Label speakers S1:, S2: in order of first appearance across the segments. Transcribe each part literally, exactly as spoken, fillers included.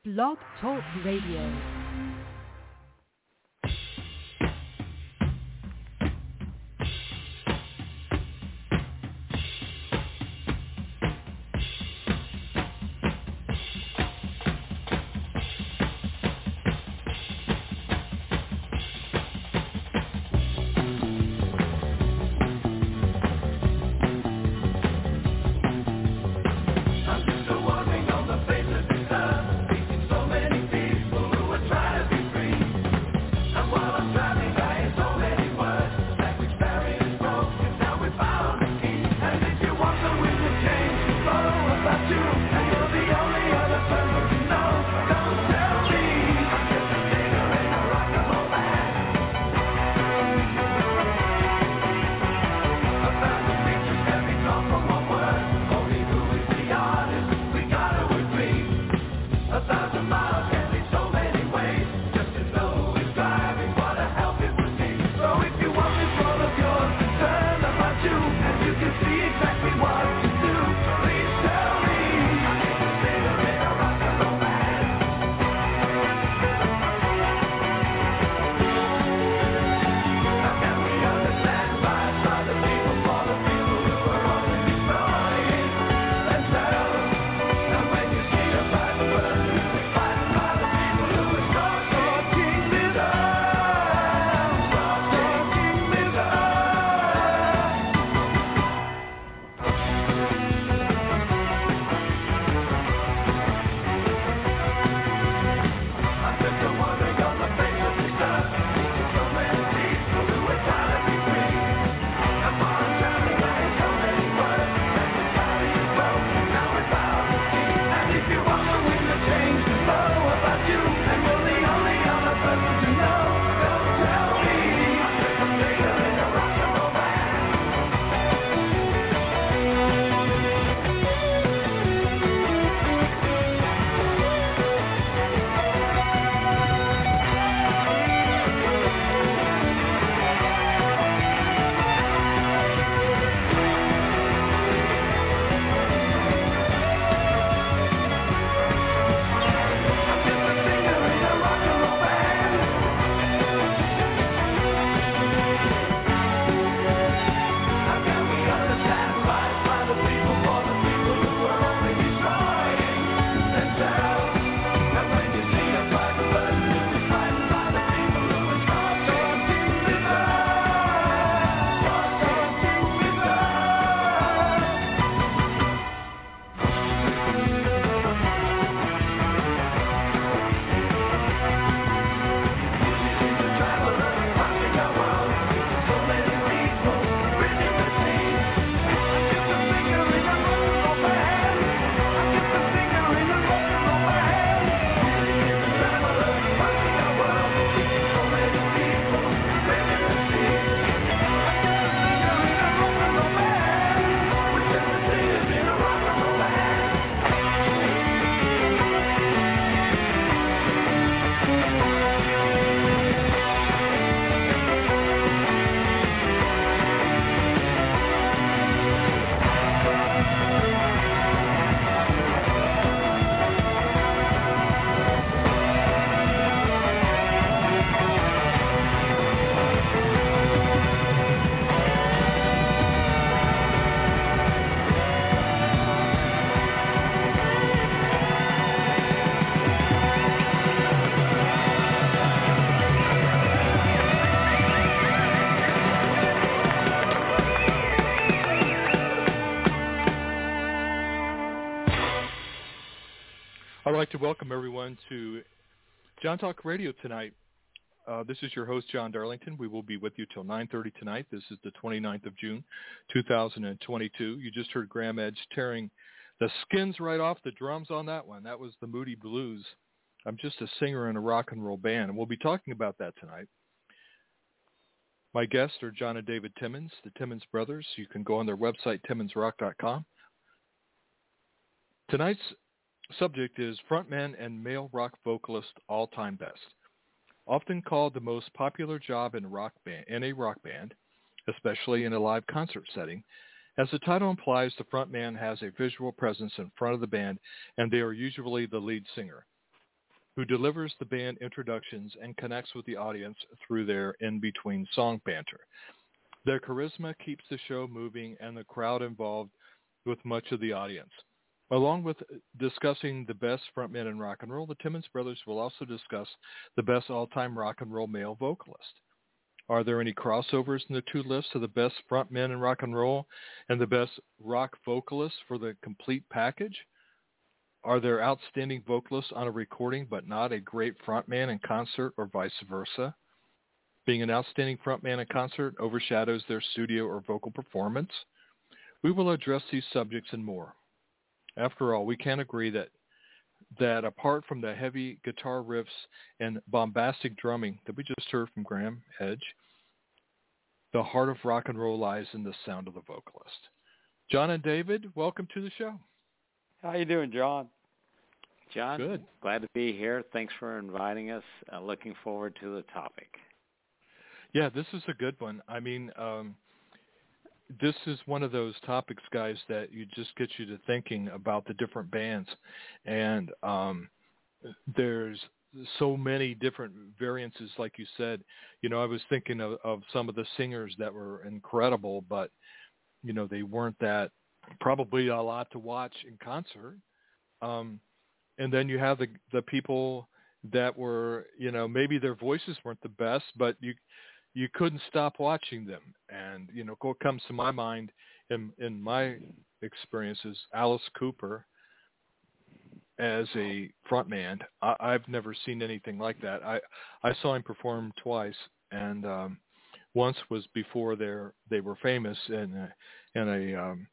S1: Blog Talk Radio.
S2: I'd like to welcome everyone to John Talk Radio tonight. Uh, this is your host, John Darlington. We will be with you till nine thirty tonight. This is the twenty-ninth of June, two thousand twenty-two. You just heard Graham Edge tearing the skins right off the drums on that one. That was the Moody Blues. I'm just a singer in a rock and roll band, and we'll be talking about that tonight. My guests are John and David Timmons, the Timmons brothers. You can go on their website, timmons rock dot com. Tonight's subject is frontman and male rock vocalist all-time best. Often called the most popular job in rock band, in a rock band, especially in a live concert setting, as the title implies, the frontman has a visual presence in front of the band, and they are usually the lead singer. who delivers the band introductions and connects with the audience through their in-between song banter. Their charisma keeps the show moving and the crowd involved with much of the audience. Along with discussing the best frontmen in rock and roll, the Timmons brothers will also discuss the best all-time rock and roll male vocalist. Are there any crossovers in the two lists of the best frontmen in rock and roll and the best rock vocalists for the complete package? Are there outstanding vocalists on a recording but not a great frontman in concert, or vice versa? Being an outstanding frontman in concert overshadows their studio or vocal performance? We will address these subjects and more. After all, we can agree that that apart from the heavy guitar riffs and bombastic drumming that we just heard from Graham Edge, the heart of rock and roll lies in the sound of the vocalist. John and David, welcome to the show.
S3: How you doing, John?
S4: John,
S2: good.
S4: Glad to be here. Thanks for inviting us. Uh, looking forward to the topic.
S2: Yeah, this is a good one. I mean, um, this is one of those topics, guys, that you just get you to thinking about the different bands. And um, there's so many different variances, like you said. You know, I was thinking of, of some of the singers that were incredible, but, you know, they weren't that probably a lot to watch in concert. Um, and then you have the the people that were, you know, maybe their voices weren't the best, but you you couldn't stop watching them. And, you know, what comes to my mind in, in my experiences, Alice Cooper as a frontman. I, I've never seen anything like that. I, I saw him perform twice, and um, once was before they they were famous in a, in a um,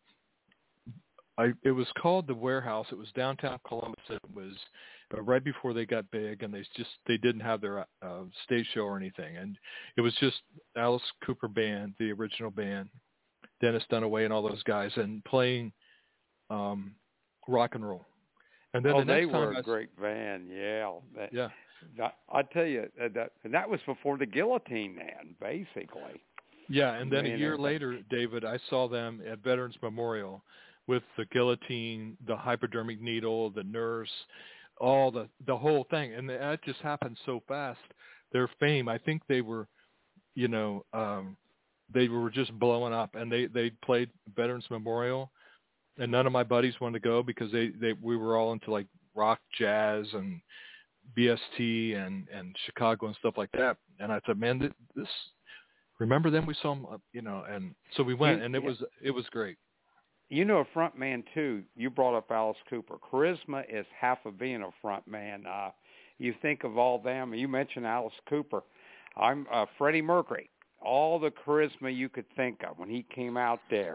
S2: I, it was called The Warehouse. It was downtown Columbus. It was uh, right before they got big, and they just they didn't have their uh, stage show or anything. And it was just Alice Cooper band, the original band, Dennis Dunaway and all those guys, and playing um, rock and roll. And then
S3: oh,
S2: the next
S3: they
S2: time
S3: were a
S2: I,
S3: great band, yeah. That,
S2: yeah.
S3: That, I tell you, uh, that and that was before the Guillotine Man, basically.
S2: Yeah, and then
S3: Man,
S2: a year
S3: uh,
S2: later, David, I saw them at Veterans Memorial with the guillotine, the hypodermic needle, the nurse, all the the whole thing, and that just happened so fast. Their fame, I think they were, you know, um, they were just blowing up, and they they played Veterans Memorial, and none of my buddies wanted to go because they they we were all into like rock, jazz, and B S T and and Chicago and stuff like that. And I said, man, this, this remember them? We saw them, you know, and so we went,
S3: You-
S2: and it
S3: yeah.
S2: was it was great.
S3: You know, a front man, too, you brought up Alice Cooper. Charisma is half of being a front man. Uh, you think of all them. You mentioned Alice Cooper. I'm uh, Freddie Mercury. All the charisma you could think of when he came out there.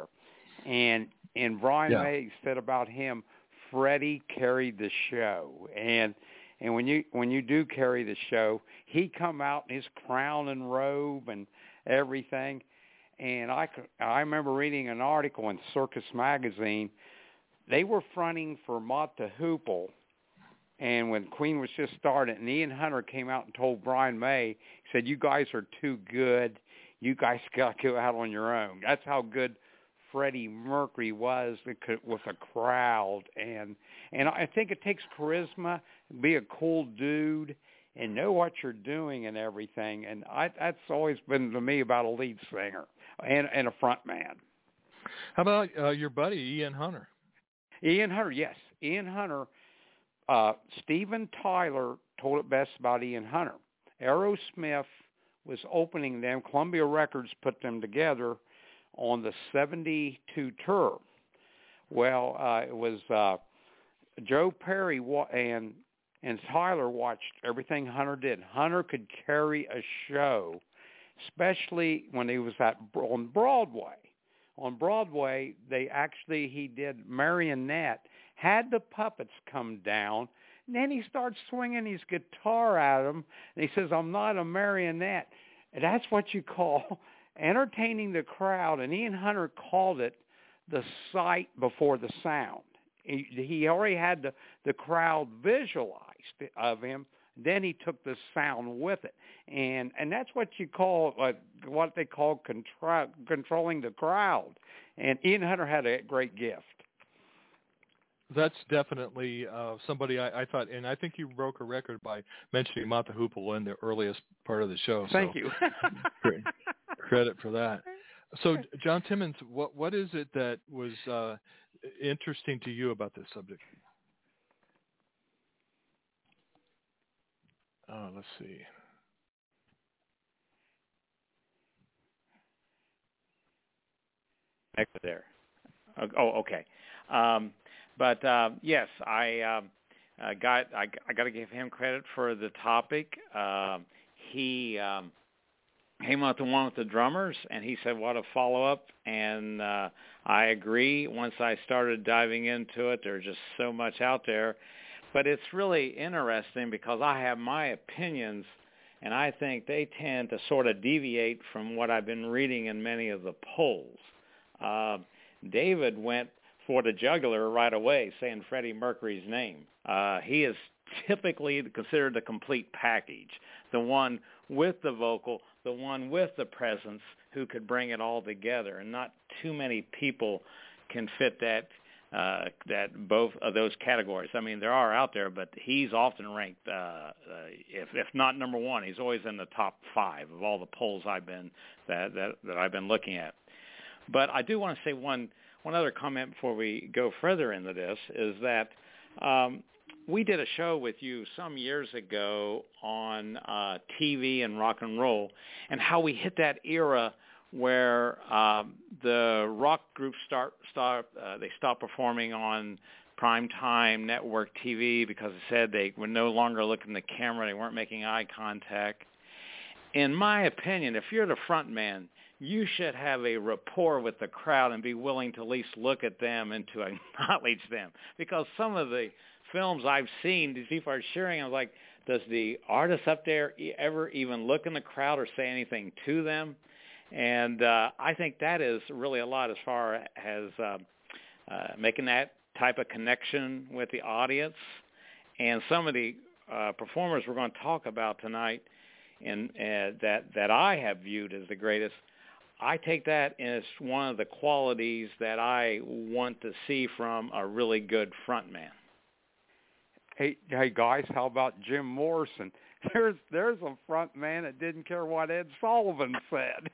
S3: And and Brian
S2: Yeah.
S3: May said about him, Freddie carried the show. And and when you when you do carry the show, he come out in his crown and robe and everything. And I, I remember reading an article in Circus Magazine. They were fronting for Mott the Hoople, and when Queen was just started, and Ian Hunter came out and told Brian May, he said, you guys are too good. You guys got to go out on your own. That's how good Freddie Mercury was with a crowd. And, and I think it takes charisma, be a cool dude, and know what you're doing and everything. And I, that's always been to me about a lead singer and, and a front man.
S2: How about uh, your buddy Ian Hunter?
S3: Ian Hunter, yes. Ian Hunter, uh, Steven Tyler told it best about Ian Hunter. Aerosmith was opening them. Columbia Records put them together on the seventy-two tour. Well, uh, it was uh, Joe Perry wa- and and Tyler watched everything Hunter did. Hunter could carry a show, especially when he was at on Broadway. On Broadway, they actually, he did marionette, had the puppets come down, and then he starts swinging his guitar at them, and he says, I'm not a marionette. And that's what you call entertaining the crowd, and Ian Hunter called it the sight before the sound. He, he already had the, the crowd visualized of him. Then he took the sound with it, and and that's what you call uh, what they call control, controlling the crowd. And Ian Hunter had a great gift.
S2: that's definitely uh, somebody I, I thought, and I think you broke a record by mentioning Mott the Hoople in the earliest part of the show.
S3: Thank
S2: so
S3: you.
S2: great. Credit for that. So, John Timmons, what what is it that was uh, interesting to you about this subject? Uh, let's see.
S4: There. Oh, okay. Um, but uh, yes, I um, uh, got I, I got to give him credit for the topic. Uh, he um, came out the one with the drummers, and he said, "What a follow-up!" And uh, I agree. Once I started diving into it, there's just so much out there. But it's really interesting because I have my opinions, and I think they tend to sort of deviate from what I've been reading in many of the polls. Uh, David went for the jugular right away, saying Freddie Mercury's name. Uh, he is typically considered the complete package, the one with the vocal, the one with the presence who could bring it all together. And not too many people can fit that uh, that both of those categories. I mean, there are out there, but he's often ranked, uh, uh, if if not number one, he's always in the top five of all the polls I've been that that, that I've been looking at. But I do want to say one one other comment before we go further into this is that um, we did a show with you some years ago on uh, T V and rock and roll, and how we hit that era where um, the rock groups start start uh, they stopped performing on primetime network T V because they said they were no longer looking at the camera, they weren't making eye contact. In my opinion, if you're the front man, you should have a rapport with the crowd and be willing to at least look at them and to acknowledge them. Because some of the films I've seen, these people are cheering. I was like, does the artist up there ever even look in the crowd or say anything to them? And uh, I think that is really a lot as far as uh, uh, making that type of connection with the audience. And some of the uh, performers we're going to talk about tonight and uh, that, that I have viewed as the greatest, I take that as one of the qualities that I want to see from a really good front man.
S3: Hey, hey guys, how about Jim Morrison? There's there's a front man that didn't care what Ed Sullivan said.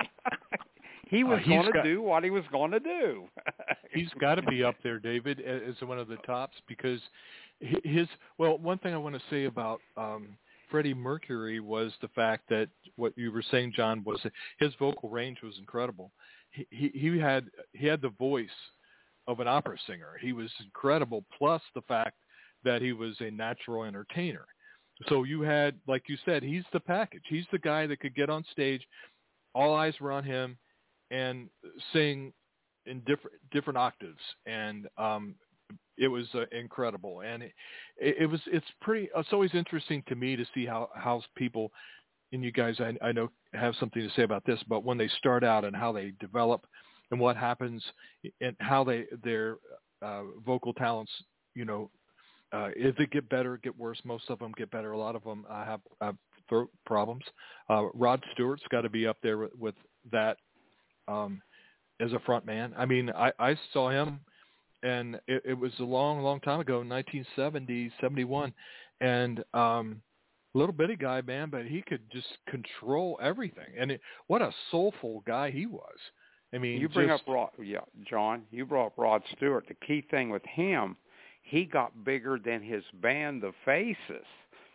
S3: He was
S2: uh,
S3: going to
S2: got,
S3: do what he was going to do.
S2: He's got to be up there, David, as one of the tops because his. Well, one thing I want to say about um, Freddie Mercury was the fact that what you were saying, John, was his vocal range was incredible. He, he he had he had the voice of an opera singer. He was incredible. Plus the fact that he was a natural entertainer. So you had, like you said, he's the package. He's the guy that could get on stage, all eyes were on him, and sing in different different octaves. And um, it was uh, incredible. And it, it was it's pretty. It's always interesting to me to see how how people, and you guys I, I know have something to say about this, but when they start out and how they develop and what happens and how they their uh, vocal talents, you know. Uh, if they get better, get worse. Most of them get better. A lot of them uh, have, have throat problems. Uh, Rod Stewart's got to be up there with, with that um, as a front man. I mean, I, I saw him, and it, it was a long, long time ago, nineteen seventy, seventy-one, and um, little bitty guy, man, but he could just control everything. And it, what a soulful guy he was. I mean,
S3: you bring
S2: just,
S3: up Rod, yeah, John. You brought up Rod Stewart. The key thing with him, he got bigger than his band, the Faces,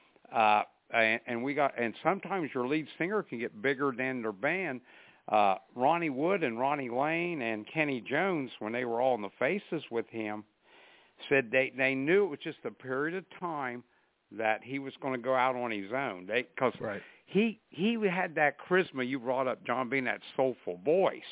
S3: uh, and, and we got. And sometimes your lead singer can get bigger than their band. Uh, Ronnie Wood and Ronnie Lane and Kenny Jones, when they were all in the Faces with him, said they they knew it was just a period of time that he was going to go out on his own. They because
S2: right.
S3: he he had that charisma you brought up, John, being that soulful voice.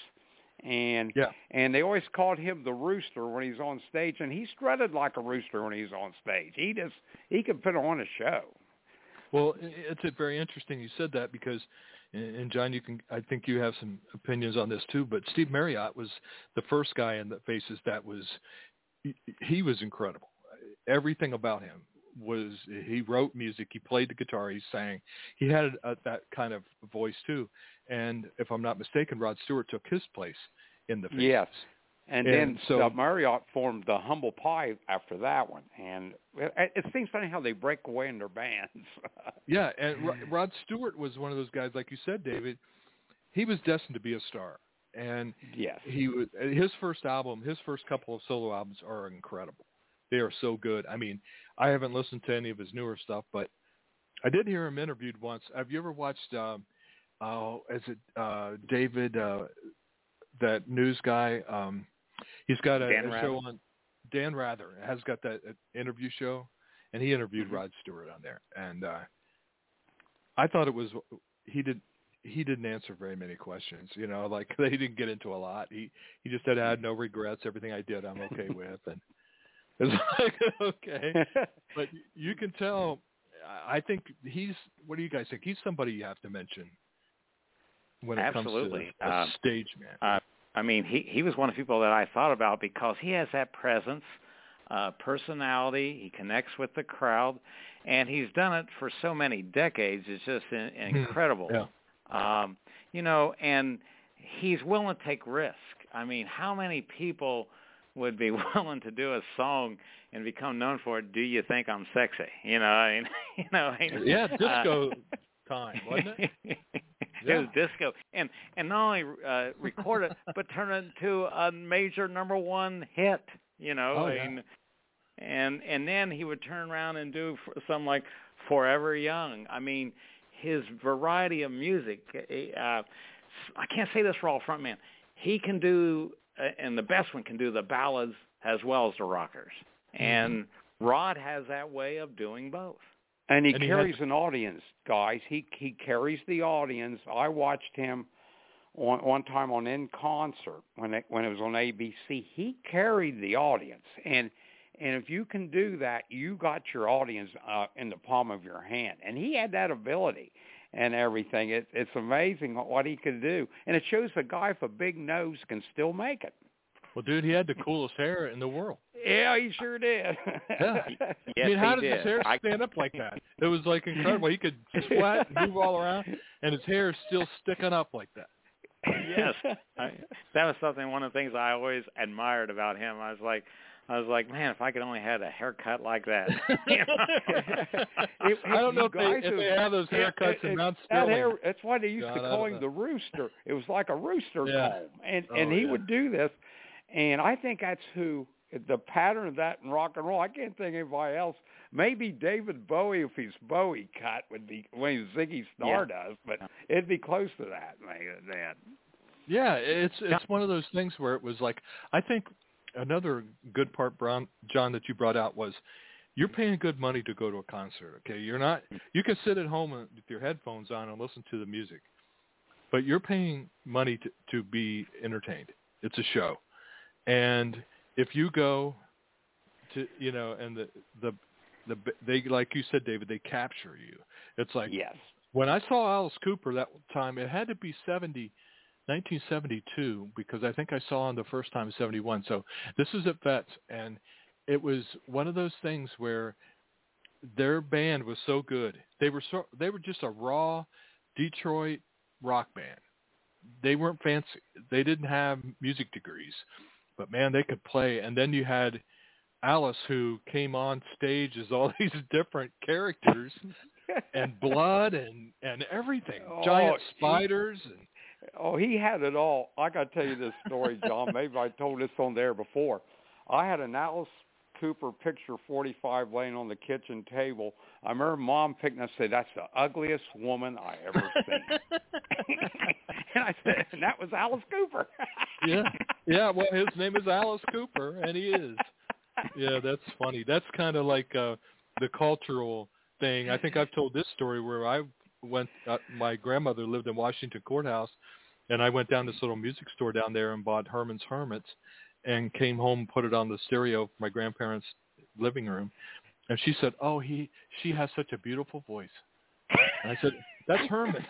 S3: And
S2: yeah.
S3: and they always called him the rooster when he's on stage, and he strutted like a rooster when he's on stage. He just he could put on a show.
S2: Well, it's very interesting you said that because, and John, you can I think you have some opinions on this too. But Steve Marriott was the first guy in the Faces that was he, he was incredible. Everything about him was he wrote music, he played the guitar, he sang, he had a, that kind of voice too. And if I'm not mistaken, Rod Stewart took his place in the Faces.
S3: Yes, And,
S2: And
S3: then
S2: so-
S3: uh, Marriott formed the Humble Pie after that one. And it, it seems funny how they break away in their bands.
S2: Yeah, and Rod, Rod Stewart was one of those guys, like you said, David. He was destined to be a star, and
S3: Yes.
S2: he was his first album, his first couple of solo albums are incredible. They are so good. I mean, I haven't listened to any of his newer stuff, but I did hear him interviewed once. Have you ever watched? Um, oh, is it uh, David? Uh, that news guy. Um, he's got a, a show on. Dan Rather has got that uh, interview show, and he interviewed
S3: Mm-hmm.
S2: Rod Stewart on there, and uh, I thought it was he did. He didn't answer very many questions, you know, like they didn't get into a lot. He he just said I had no regrets. Everything I did, I'm okay with, and it's like okay. But you can tell. I think he's. What do you guys think? He's somebody you have to mention when it
S4: Absolutely.
S2: comes to a
S4: Um,
S2: stage man.
S4: Uh, I mean, he he was one of the people that I thought about because he has that presence, uh, personality. He connects with the crowd, and he's done it for so many decades. It's just in, incredible.
S2: Yeah.
S4: Um, you know, and he's willing to take risk. I mean, how many people would be willing to do a song and become known for it? Do you think I'm sexy? You know, I mean, you know, I mean,
S2: Yeah, disco
S4: uh,
S2: time, wasn't it?
S4: it
S2: Yeah.
S4: was disco, and and not only uh, record it, but turn it into a major number one hit. You know,
S2: Oh,
S4: I
S2: yeah.
S4: mean, and and then he would turn around and do f- something like Forever Young. I mean, his variety of music. Uh, I can't say this for all frontmen. He can do, uh, and the best one can do the ballads as well as the rockers. And Rod has that way of doing both.
S3: And he
S2: And he
S3: carries
S2: has-
S3: an audience, guys. He he carries the audience. I watched him one one time on In Concert when it when it was on A B C. He carried the audience, and and if you can do that, you got your audience uh, in the palm of your hand. And he had that ability and everything. It, it's amazing what he could do, and it shows a guy with a big nose can still make it.
S2: Well, dude, he had the coolest hair in the world.
S3: Yeah, he sure did.
S2: Yeah.
S4: Yes,
S2: I mean, how
S4: he
S2: did his
S4: did.
S2: hair
S4: I-
S2: stand up like that? It was like incredible. He could sweat and move all around, and his hair is still sticking up like that.
S4: Yes, I, that was something. One of the things I always admired about him. I was like, I was like, man, if I could only had a haircut like that. You know?
S3: If-
S2: I don't
S3: if
S2: know
S3: you
S2: if they,
S3: guys
S2: if they
S3: have-
S2: have those
S3: it-
S2: haircuts
S3: it-
S2: in
S3: it-
S2: Mount
S3: that
S2: Sterling.
S3: hair, that's why they used
S2: God,
S3: to
S2: I
S3: call
S2: don't
S3: him
S2: know.
S3: the rooster. It was like a rooster
S2: Yeah.
S3: comb, and
S2: Oh,
S3: and he
S2: yeah.
S3: would do this, and I think that's who the pattern of that in rock and roll. I can't think of anybody else. Maybe David Bowie, if he's Bowie cut, would be when he was Ziggy Stardust, but it'd be close to that, man. Then.
S2: Yeah, it's it's one of those things where it was like, I think another good part, Brown, John, that you brought out was you're paying good money to go to a concert. Okay, you're not. You can sit at home with your headphones on and listen to the music, but you're paying money to to be entertained. It's a show, and if you go to, you know, and the the the they, like you said, David, they capture you. It's like
S3: Yes.
S2: when I saw Alice Cooper that time, it had to be seventy. nineteen seventy-two, because I think I saw him the first time in seventy-one. So this is at Vets, and it was one of those things where their band was so good. They were so they were just a raw Detroit rock band. They weren't fancy. They didn't have music degrees, but man, they could play. And then you had Alice, who came on stage as all these different characters and blood and and everything,
S3: Oh,
S2: giant
S3: he-
S2: spiders and.
S3: Oh, he had it all. I got to tell you this story, John. Maybe I told this on there before. I had an Alice Cooper picture forty-five laying on the kitchen table. I remember Mom picking it and said, "That's the ugliest woman I ever seen." And I said, and that was Alice Cooper.
S2: Yeah, yeah. Well, his name is Alice Cooper, and he is. Yeah, that's funny. That's kind of like uh, the cultural thing. I think I've told this story where I went. Uh, my grandmother lived in Washington Courthouse, and I went down to this little music store down there and bought Herman's Hermits, and came home and put it on the stereo for my grandparents' living room. And she said, "Oh, he she has such a beautiful voice." And I said, "That's Herman."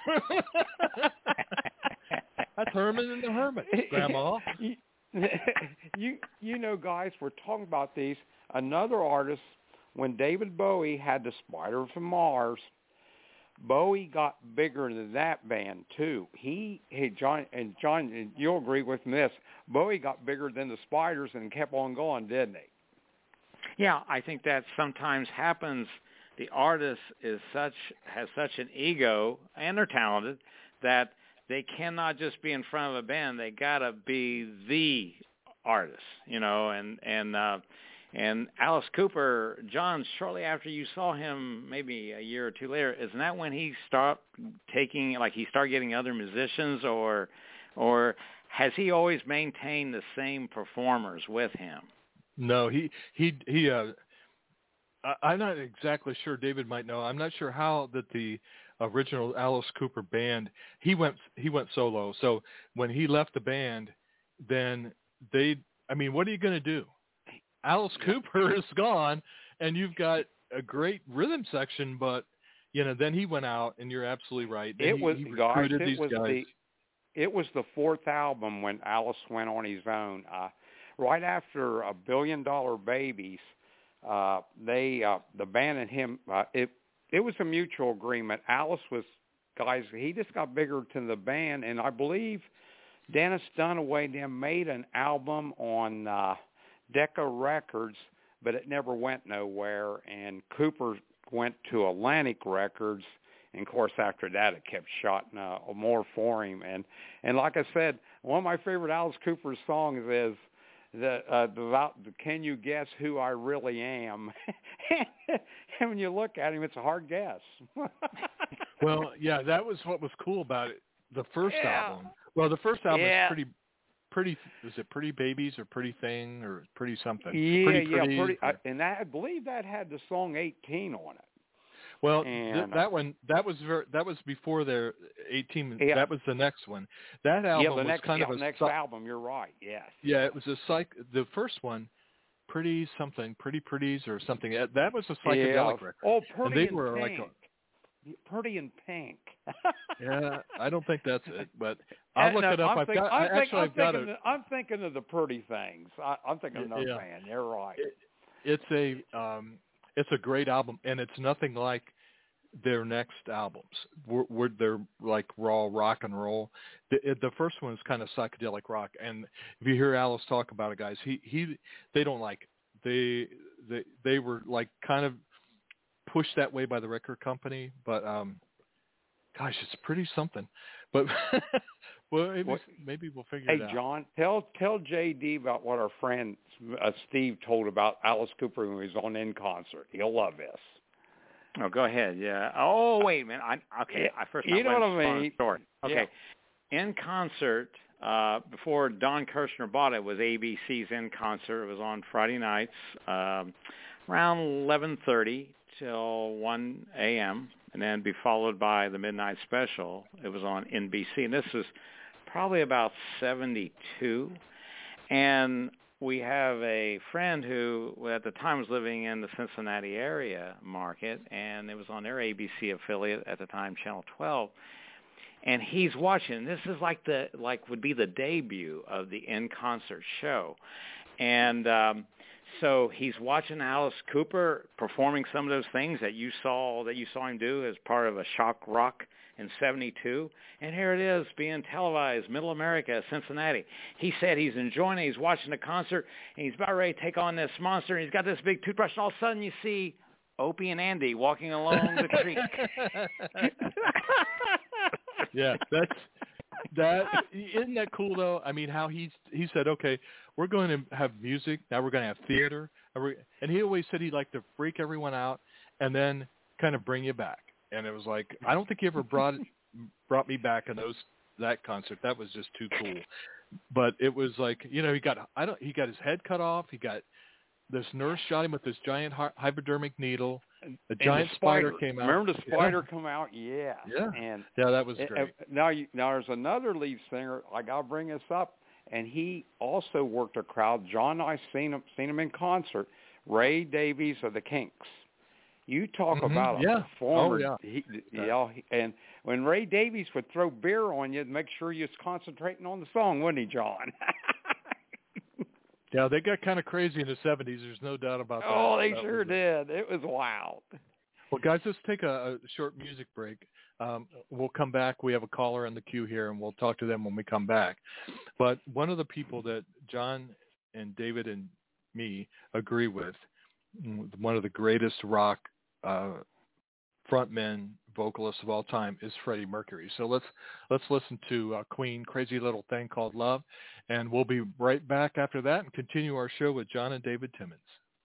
S2: That's Herman and the Hermits, Grandma.
S3: you, you you know, guys, we're talking about these. Another artist, when David Bowie had the Spider from Mars, Bowie got bigger than that band too. He, hey John, and John, and you'll agree with me this. Bowie got bigger than the Spiders and kept on going, didn't he?
S4: Yeah, I think that sometimes happens. The artist is such has such an ego, and they're talented, that they cannot just be in front of a band. They gotta be the artist, you know. And and uh, and Alice Cooper, John, shortly after you saw him, maybe a year or two later, isn't that when he stopped taking, like he started getting other musicians, or or has he always maintained the same performers with him?
S2: No, he he he. Uh, I, I'm not exactly sure. David might know. I'm not sure how that the original Alice Cooper band. He went he went solo. So when he left the band, then they. I mean, what are you going to do? Alice Cooper is gone, and you've got a great rhythm section, but you know, then he went out, and you're absolutely right. Then
S3: It
S2: he,
S3: was
S2: he
S3: guys.
S2: recruited
S3: It
S2: these
S3: was
S2: guys.
S3: the it was the fourth album when Alice went on his own. Uh, right after A Billion Dollar Babies, uh, they uh, the band and him. Uh, it it was a mutual agreement. Alice was guys. He just got bigger than the band, and I believe Dennis Dunaway then made an album on uh, Decca Records, but it never went nowhere. And Cooper went to Atlantic Records, and of course after that it kept shotting uh, more for him. And and like I said, one of my favorite Alice Cooper songs is the uh, the Can You Guess Who I Really Am? And when you look at him, it's a hard guess.
S2: Well, yeah, that was what was cool about it. The first
S3: Yeah.
S2: album. Well, the first album
S3: Yeah.
S2: is pretty, pretty. Is it Pretty Babies or Pretty Thing or Pretty something?
S3: Yeah,
S2: pretty,
S3: yeah,
S2: pretty,
S3: pretty. I, and that, I believe that had the song eighteen on it.
S2: Well,
S3: and,
S2: th- that one that was ver- that was before their eighteen.
S3: Yeah.
S2: That was the next one. That album
S3: yeah, the
S2: was
S3: next,
S2: kind
S3: yeah,
S2: of a
S3: next
S2: psy-
S3: album. You're right. Yes.
S2: Yeah, it was a psych. The first one, Pretty something, Pretty Pretties or something. Uh, That was a psychedelic
S3: yeah.
S2: record.
S3: Oh,
S2: And
S3: Pretty
S2: they
S3: in
S2: were like
S3: Pink.
S2: a-
S3: Pretty in Pink.
S2: Yeah, I don't think that's it, but I'll
S3: Uh,
S2: look
S3: no,
S2: it up.
S3: I'm
S2: I've
S3: think-
S2: got.
S3: I'm
S2: I,
S3: think-
S2: actually,
S3: I'm
S2: I've got
S3: thinking
S2: it.
S3: the- I'm thinking of the Pretty Things. I, I'm thinking of another
S2: Yeah.
S3: band. You're right.
S2: It, it's a um, it's a great album, and it's nothing like their next albums. Where, where they're like raw rock and roll. The, it, the first one is kind of psychedelic rock, and if you hear Alice talk about it, guys, he he they don't like it. They they they were like kind of pushed that way by the record company, but um, gosh, it's pretty something. But well, maybe,
S3: What-
S2: maybe we'll figure
S3: Hey,
S2: it out.
S3: John, tell tell J D about what our friend uh, Steve told about Alice Cooper when he was on In Concert. He'll love this.
S4: Oh, go ahead. Yeah. Oh, wait a minute. I, okay. I first.
S3: You know
S4: I
S3: what I
S4: went
S3: mean.
S4: Story. Okay. In Concert, uh, before Don Kirshner bought it, was A B C's In Concert. It was on Friday nights, um, around eleven thirty till one a.m., and then be followed by the Midnight Special. It was on N B C, and this was probably about seventy-two. And we have a friend who at the time was living in the Cincinnati area market, and it was on their A B C affiliate at the time, Channel twelve. And he's watching. This is like the like would be the debut of the In Concert show, and um, so he's watching Alice Cooper performing some of those things that you saw that you saw him do as part of a shock rock in seventy-two. And here it is being televised, Middle America, Cincinnati. He said he's enjoying it. He's watching the concert, and he's about ready to take on this monster. And he's got this big toothbrush, and all of a sudden you see Opie and Andy walking along the creek.
S2: Yeah, that's that. Isn't that cool though? I mean, how he's he said, okay, we're going to have music now. We're going to have theater, and we- and he always said he'd like to freak everyone out and then kind of bring you back. And it was like, I don't think he ever brought brought me back in those that concert. That was just too cool. But it was like, you know, he got I don't he got his head cut off. He got this nurse shot him with this giant hy- hypodermic needle. A
S3: And
S2: giant
S3: the
S2: spider, came out.
S3: Remember the spider
S2: Yeah.
S3: come out? Yeah.
S2: Yeah.
S3: And
S2: Yeah, that was
S3: uh,
S2: great.
S3: uh, now, you, now there's another lead singer. I got to bring this up, and he also worked a crowd. John and I seen him seen him in concert. Ray Davies of the Kinks. You talk
S2: Mhm,
S3: about a
S2: yeah.
S3: performer.
S2: Oh, yeah.
S3: He, yeah. he- And when Ray Davies would throw beer on you, make sure you was concentrating on the song, wouldn't he, John?
S2: Yeah, they got kind of crazy in the seventies. There's no doubt about that.
S3: Oh, they
S2: That
S3: sure
S2: was a-
S3: did. It was wild.
S2: Well, guys, let's take a, a short music break. Um, we'll come back. We have a caller in the queue here, and we'll talk to them when we come back. But one of the people that John and David and me agree with, one of the greatest rock uh, frontmen, vocalists of all time, is Freddie Mercury. So let's let's listen to uh, Queen, Crazy Little Thing Called Love, and we'll be right back after that and continue our show with John and David Timmons.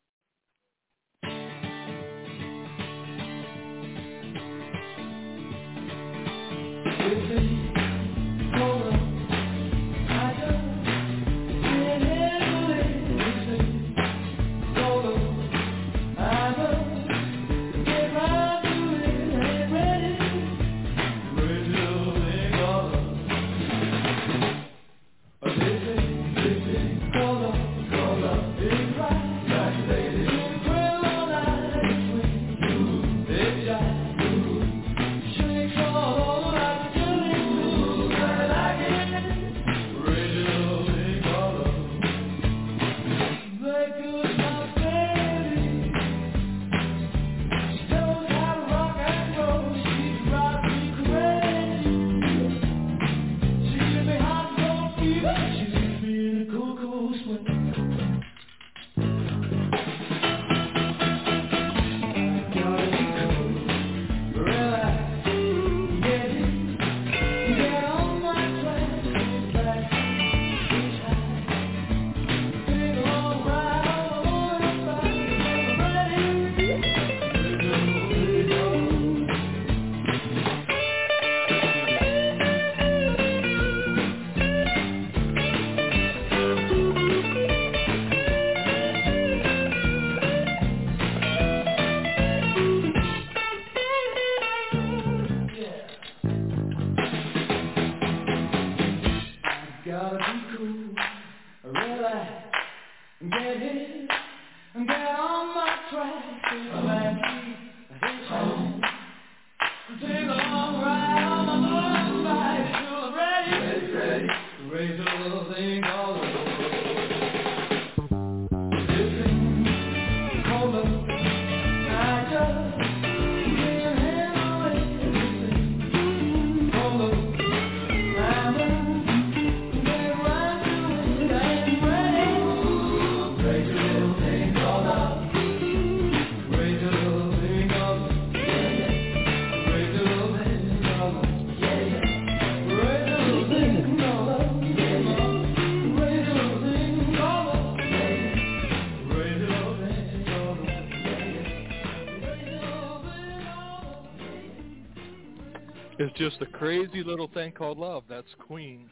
S2: It's just a crazy little thing called love. That's Queen.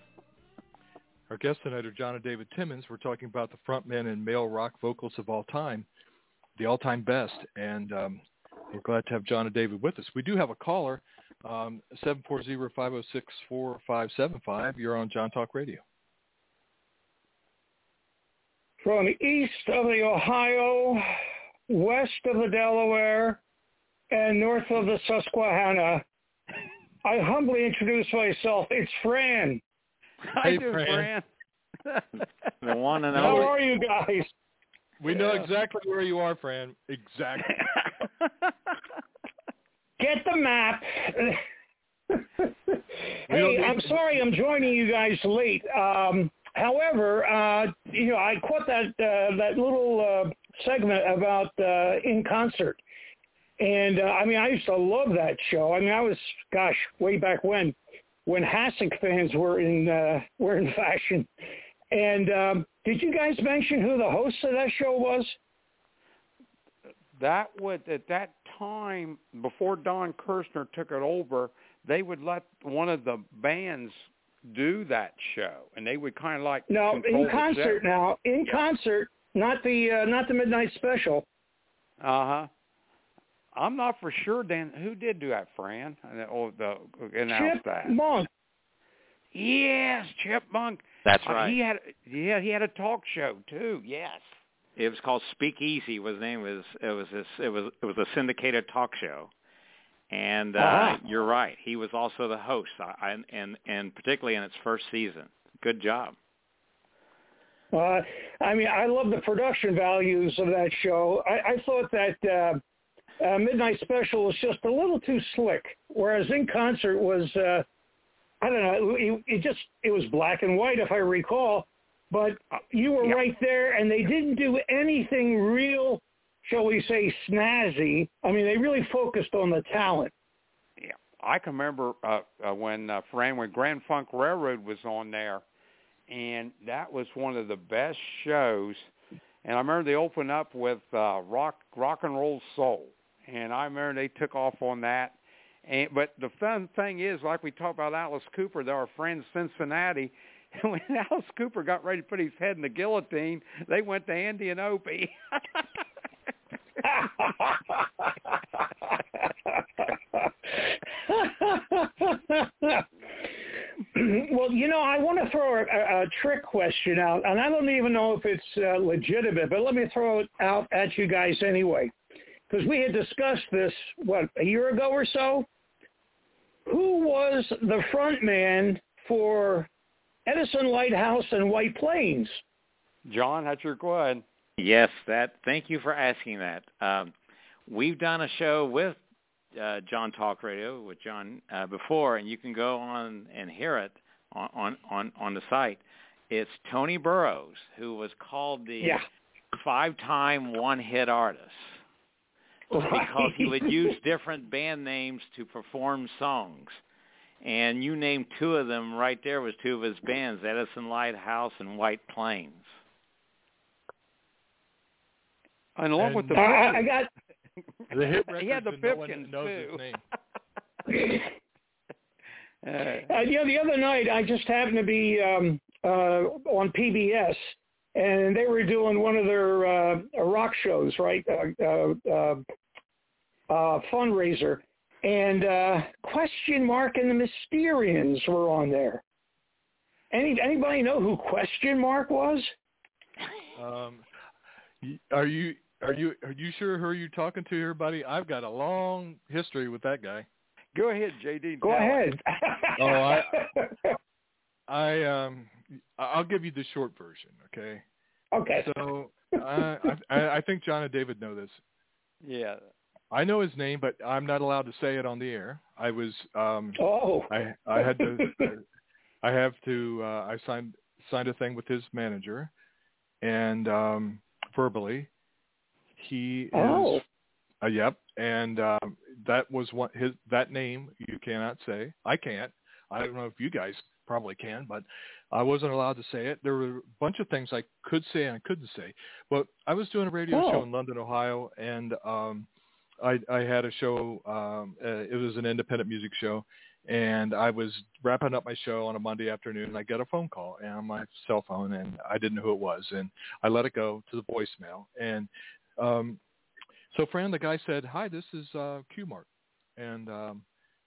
S2: Our guest tonight are John and David Timmons. We're talking about the frontmen and male rock vocalists of all time, the all-time best. And um, we're glad to have John and David with us. We do have a caller, um, seven four zero, five oh six, four five seven five. You're on John Talk Radio.
S5: From east of the Ohio, west of the Delaware, and north of the Susquehanna, I humbly introduce myself. It's Fran.
S3: How you doing, Fran?
S4: The one and
S5: How
S4: only.
S5: are you guys?
S2: We know exactly where you are, Fran. Exactly.
S5: Get the map. Hey, I'm sorry I'm joining you guys late. Um, however, uh, you know, I caught that uh, that little uh, segment about uh, In Concert. And, uh, I mean, I used to love that show. I mean, I was, gosh, way back when, when Hasek fans were in uh, were in fashion. And um, did you guys mention who the host of that show was?
S3: That would, at that time, before Don Kirshner took it over, they would let one of the bands do that show. And they would kind of like
S5: No, In Concert now. In
S3: yeah.
S5: Concert, not the uh, not the Midnight Special.
S3: Uh-huh. I'm not for sure, Dan. Who did do that, Fran? Or the announced
S5: Chip
S3: that?
S5: Monk.
S3: Yes, Chip Monk.
S4: That's
S3: uh,
S4: right.
S3: He had, yeah, he had a talk show too. Yes.
S4: It was called Speak Easy. His name was it was this, it was it was a syndicated talk show, and uh,
S5: uh-huh.
S4: you're right. He was also the host, I, and and particularly in its first season. Good job.
S5: Uh, I mean, I love the production values of that show. I, I thought that. Uh, uh, Midnight Special was just a little too slick, whereas In Concert was, uh, I don't know, it, it just, it was black and white if I recall, but you were
S3: yeah.
S5: right there, and they didn't do anything real, shall we say, snazzy. I mean, they really focused on the talent.
S3: Yeah, I can remember uh, uh, when uh, Fran, when Grand Funk Railroad was on there, and that was one of the best shows. And I remember they opened up with uh, rock, rock and roll soul, and I remember they took off on that. And but the fun thing is, like we talked about Alice Cooper, they're our friend Cincinnati. And when Alice Cooper got ready to put his head in the guillotine, they went to Andy and Opie.
S5: Well, you know, I want to throw a, a trick question out, and I don't even know if it's uh, legitimate, but let me throw it out at you guys anyway, because we had discussed this, what, a year ago or so? Who was the front man for Edison Lighthouse and White Plains?
S3: John, that's your question.
S4: Yes, that. Thank you for asking that. Um, we've done a show with uh, John Talk Radio with John uh, before, and you can go on and hear it on, on, on, on the site. It's Tony Burrows, who was called the
S5: yeah.
S4: five-time one-hit artist because he would use different band names to perform songs. And you named two of them right there was two of his bands, Edison Lighthouse and White Plains.
S3: And along
S2: And
S3: with the
S5: I, I got
S2: the hit records,
S3: he had the
S2: and no one
S3: Pipkins
S2: knows
S3: too.
S2: his name.
S3: uh,
S5: Uh, you know, the other night I just happened to be um, uh, on P B S, and they were doing one of their uh, rock shows, right? Uh, uh, uh, uh, fundraiser, and uh, Question Mark and the Mysterians were on there. Any anybody know who Question Mark was?
S2: Um, y- are you are you are you sure who you're talking to here, buddy? I've got a long history with that guy.
S3: go ahead, J D.
S5: Go ahead.
S2: Oh, I, I um, I'll give you the short version, okay?
S5: Okay.
S2: So uh, I, I think John and David know this.
S3: Yeah.
S2: I know his name, but I'm not allowed to say it on the air. I was, um,
S5: Oh.
S2: I I had to, I have to, uh, I signed signed a thing with his manager, and um, verbally, he is,
S5: Oh.
S2: uh, yep, and um, that was what his that name you cannot say. I can't. I don't know if you guys probably can, but I wasn't allowed to say it. There were a bunch of things I could say and I couldn't say. But I was doing a radio
S5: Oh.
S2: show in London, Ohio, and um, I, I had a show. Um, uh, it was an independent music show, and I was wrapping up my show on a Monday afternoon, and I got a phone call on my cell phone, and I didn't know who it was, and I let it go to the voicemail. And um, so, Fran, the guy said, "Hi, this is uh, Q-Mark," and um,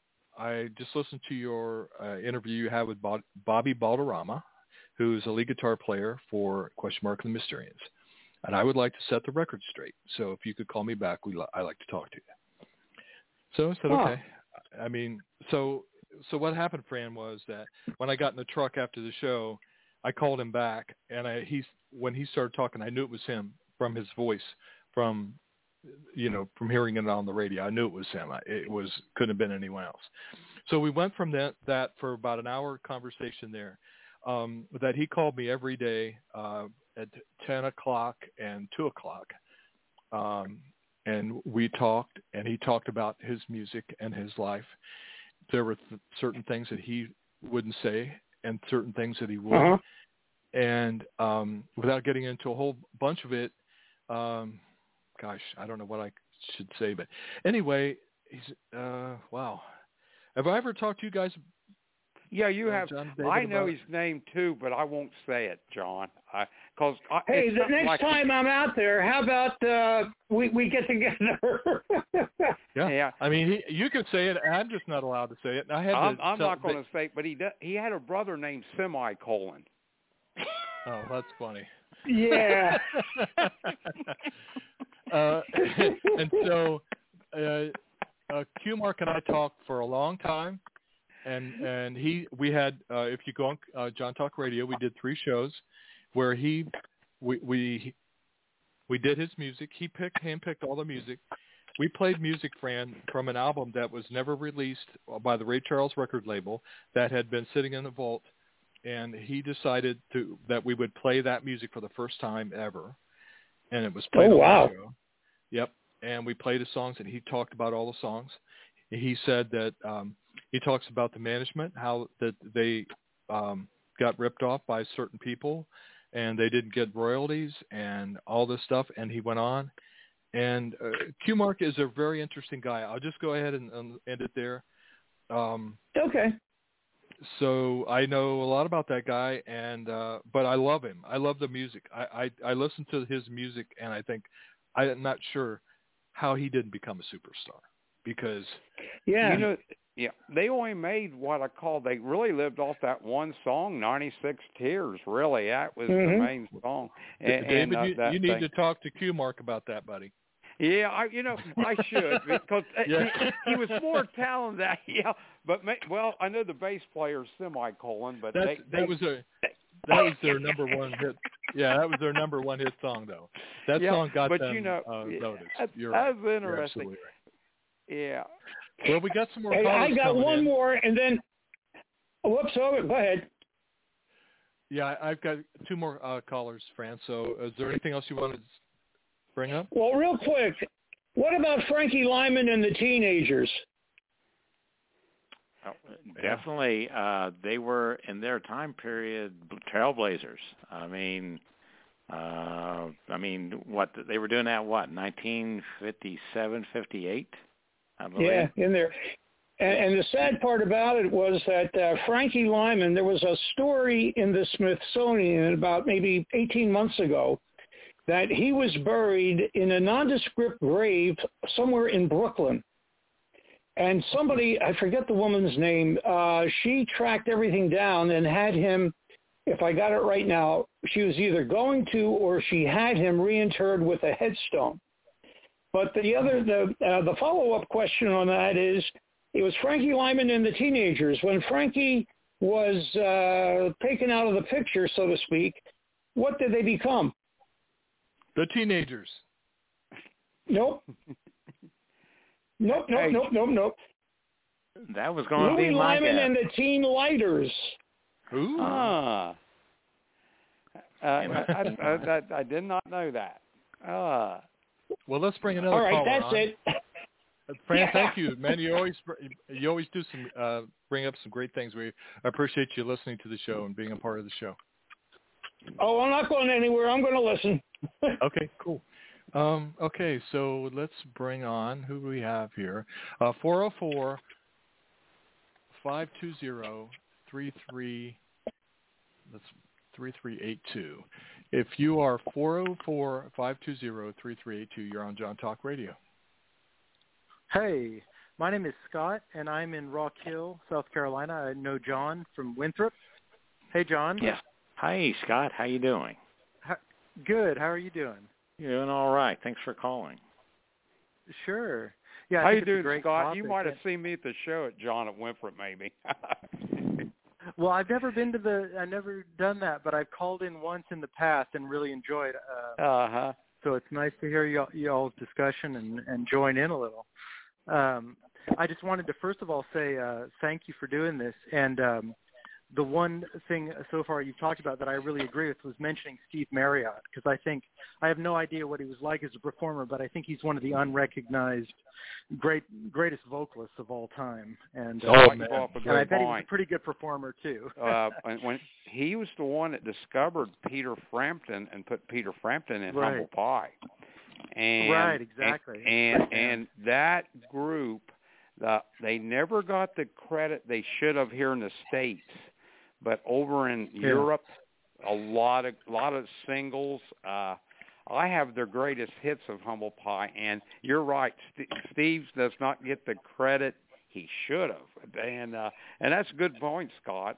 S2: I just listened to your uh, interview you had with Bob, Bobby Balderrama, who's a lead guitar player for Question Mark and the Mysterians. And I would like to set the record straight. So if you could call me back, we li- I'd like to talk to you. So I said,
S5: Huh.
S2: okay. I mean, so so what happened, Fran, was that when I got in the truck after the show, I called him back. And I, he's, when he started talking, I knew it was him from his voice, from you know, from hearing it on the radio. I knew it was him. I, it was couldn't have been anyone else. So we went from that, that for about an hour conversation there, um, that he called me every day uh, at ten o'clock and two o'clock. Um, and we talked, and he talked about his music and his life. There were th- certain things that he wouldn't say and certain things that he would.
S5: Uh-huh.
S2: And um, without getting into a whole bunch of it, um, gosh, I don't know what I should say, but anyway, he's, uh, wow. Have I ever talked to you guys?
S3: Yeah, you
S2: uh,
S3: have.
S2: John, David,
S3: I know
S2: about
S3: his name too, but I won't say it, John. I, cause I,
S5: Hey,
S3: it's
S5: the
S3: something
S5: next
S3: like
S5: time I'm out there, how about uh, we we get together?
S2: Yeah.
S3: Yeah.
S2: I mean, he, you could say it. I'm just not allowed to say it. And I had
S3: I'm,
S2: to
S3: I'm
S2: tell,
S3: not going to say it, but he does, he had a brother named Semicolon.
S2: Oh, that's funny.
S5: Yeah.
S2: uh, and so uh, uh, Q-Mark and I talked for a long time, and and he we had uh, if you go on uh, John Talk Radio, we did three shows where he we we we did his music. He picked handpicked all the music. we played music, Fran, from an album that was never released by the Ray Charles record label that had been sitting in the vault, and he decided to that we would play that music for the first time ever, and it was played
S5: oh,
S2: on
S5: wow.
S2: the show. Yep, and we played the songs, and he talked about all the songs. He said that um, he talks about the management, how that they um, got ripped off by certain people, and they didn't get royalties and all this stuff, and he went on. And uh, Q Mark is a very interesting guy. I'll just go ahead and, and end it there. Um,
S5: Okay.
S2: so I know a lot about that guy, and uh, but I love him. I love the music. I, I, I listen to his music, and I think I'm not sure how he didn't become a superstar because
S5: Yeah.
S3: You know, yeah, they only made what I call, they really lived off that one song, ninety-six Tears, really. That was
S5: Mhm.
S3: the main song. And,
S2: David,
S3: and, uh,
S2: you,
S3: that
S2: you need
S3: thing.
S2: to talk to Q Mark about that, buddy.
S3: Yeah, I, you know, I should because
S2: Yeah.
S3: he, he was more talented. That, yeah, but ma- well, I know the bass player's semicolon, but
S2: That's,
S3: they,
S2: that
S3: they,
S2: was a that was their number one hit. Yeah, that was their number one hit song, though. That
S3: yeah,
S2: song got
S3: but
S2: them
S3: you know,
S2: uh,
S3: yeah,
S2: noticed.
S3: that,
S2: You're
S3: that
S2: right.
S3: was
S2: You're
S3: interesting.
S2: absolutely right.
S3: Yeah.
S2: Well, we got some more
S5: Hey,
S2: callers
S5: I got
S2: coming
S5: one
S2: in.
S5: more, and then, whoops, oh, go ahead.
S2: Yeah, I- I've got two more uh, callers, Fran. So is there anything else you want to bring up?
S5: Well, real quick, what about Frankie Lyman and the Teenagers?
S4: Oh, definitely, uh, they were in their time period trailblazers. I mean, uh, I mean, what they were doing at what nineteen fifty-seven, fifty-eight? I believe.
S5: Yeah, in there. And, and the sad part about it was that uh, Frankie Lyman, there was a story in the Smithsonian about maybe eighteen months ago that he was buried in a nondescript grave somewhere in Brooklyn. And somebody, I forget the woman's name, uh, she tracked everything down and had him, if I got it right now, she was either going to or she had him reinterred with a headstone. But the other, the uh, the follow-up question on that is, it was Frankie Lyman and the Teenagers. When Frankie was uh, taken out of the picture, so to speak, what did they become?
S2: The Teenagers.
S5: Nope. Nope, nope,
S3: Hey.
S5: nope, nope, nope.
S4: That was going to
S5: Louis
S4: be my
S5: Lyman
S4: guess.
S5: and the Teen Lighters.
S2: Ooh.
S3: Ah. Uh, I, I, I, I, I did not know that. Ah.
S2: Well, let's bring another
S5: All right,
S2: caller
S5: that's
S2: on.
S5: it.
S2: Fran,
S5: Yeah.
S2: thank you, man. You always you always do some uh, bring up some great things. We appreciate you listening to the show and being a part of the show.
S5: Oh, I'm not going anywhere. I'm going to listen.
S2: Okay, cool. Um, okay, so let's bring on, who do we have here? Uh, four oh four, five two zero, three three, that's three three eight two. If you are four oh four, five two zero, three three eight two, you're on John Talk Radio.
S6: Hey, my name is Scott, and I'm in Rock Hill, South Carolina. I know John from Winthrop. Hey, John.
S4: Yes. Hi, Scott. How you doing?
S6: How, good. How are you doing?
S4: Doing all right. Thanks for calling.
S6: Sure. Yeah. I
S3: How
S6: think
S3: you
S6: it's a
S3: doing,
S6: great
S3: Scott?
S6: topic.
S3: You might have seen me at the show at John at Winthrop, maybe.
S6: Well, I've never been to the. I've never done that, but I've called in once in the past and really enjoyed. Uh,
S3: uh-huh.
S6: So it's nice to hear y'all, y'all's discussion and, and join in a little. Um, I just wanted to first of all say uh, thank you for doing this. And um, the one thing so far you've talked about that I really agree with was mentioning Steve Marriott, because I think I have no idea what he was like as a performer, but I think he's one of the unrecognized great greatest vocalists of all time. And, uh,
S2: Oh,
S3: you
S2: man.
S3: brought up a
S6: and
S3: good
S6: I bet he was
S3: point.
S6: a pretty good performer too.
S3: uh, when, when he was the one that discovered Peter Frampton and put Peter Frampton in
S6: Right.
S3: Humble Pie. And,
S6: Right, exactly.
S3: And and,
S6: Great band.
S3: and that group, the, they never got the credit they should have here in the States, but over in
S6: Yeah.
S3: Europe, a lot of lot of singles. Uh, I have their greatest hits of Humble Pie, and you're right. St- Steve does not get the credit he should have, and uh, and that's a good point, Scott.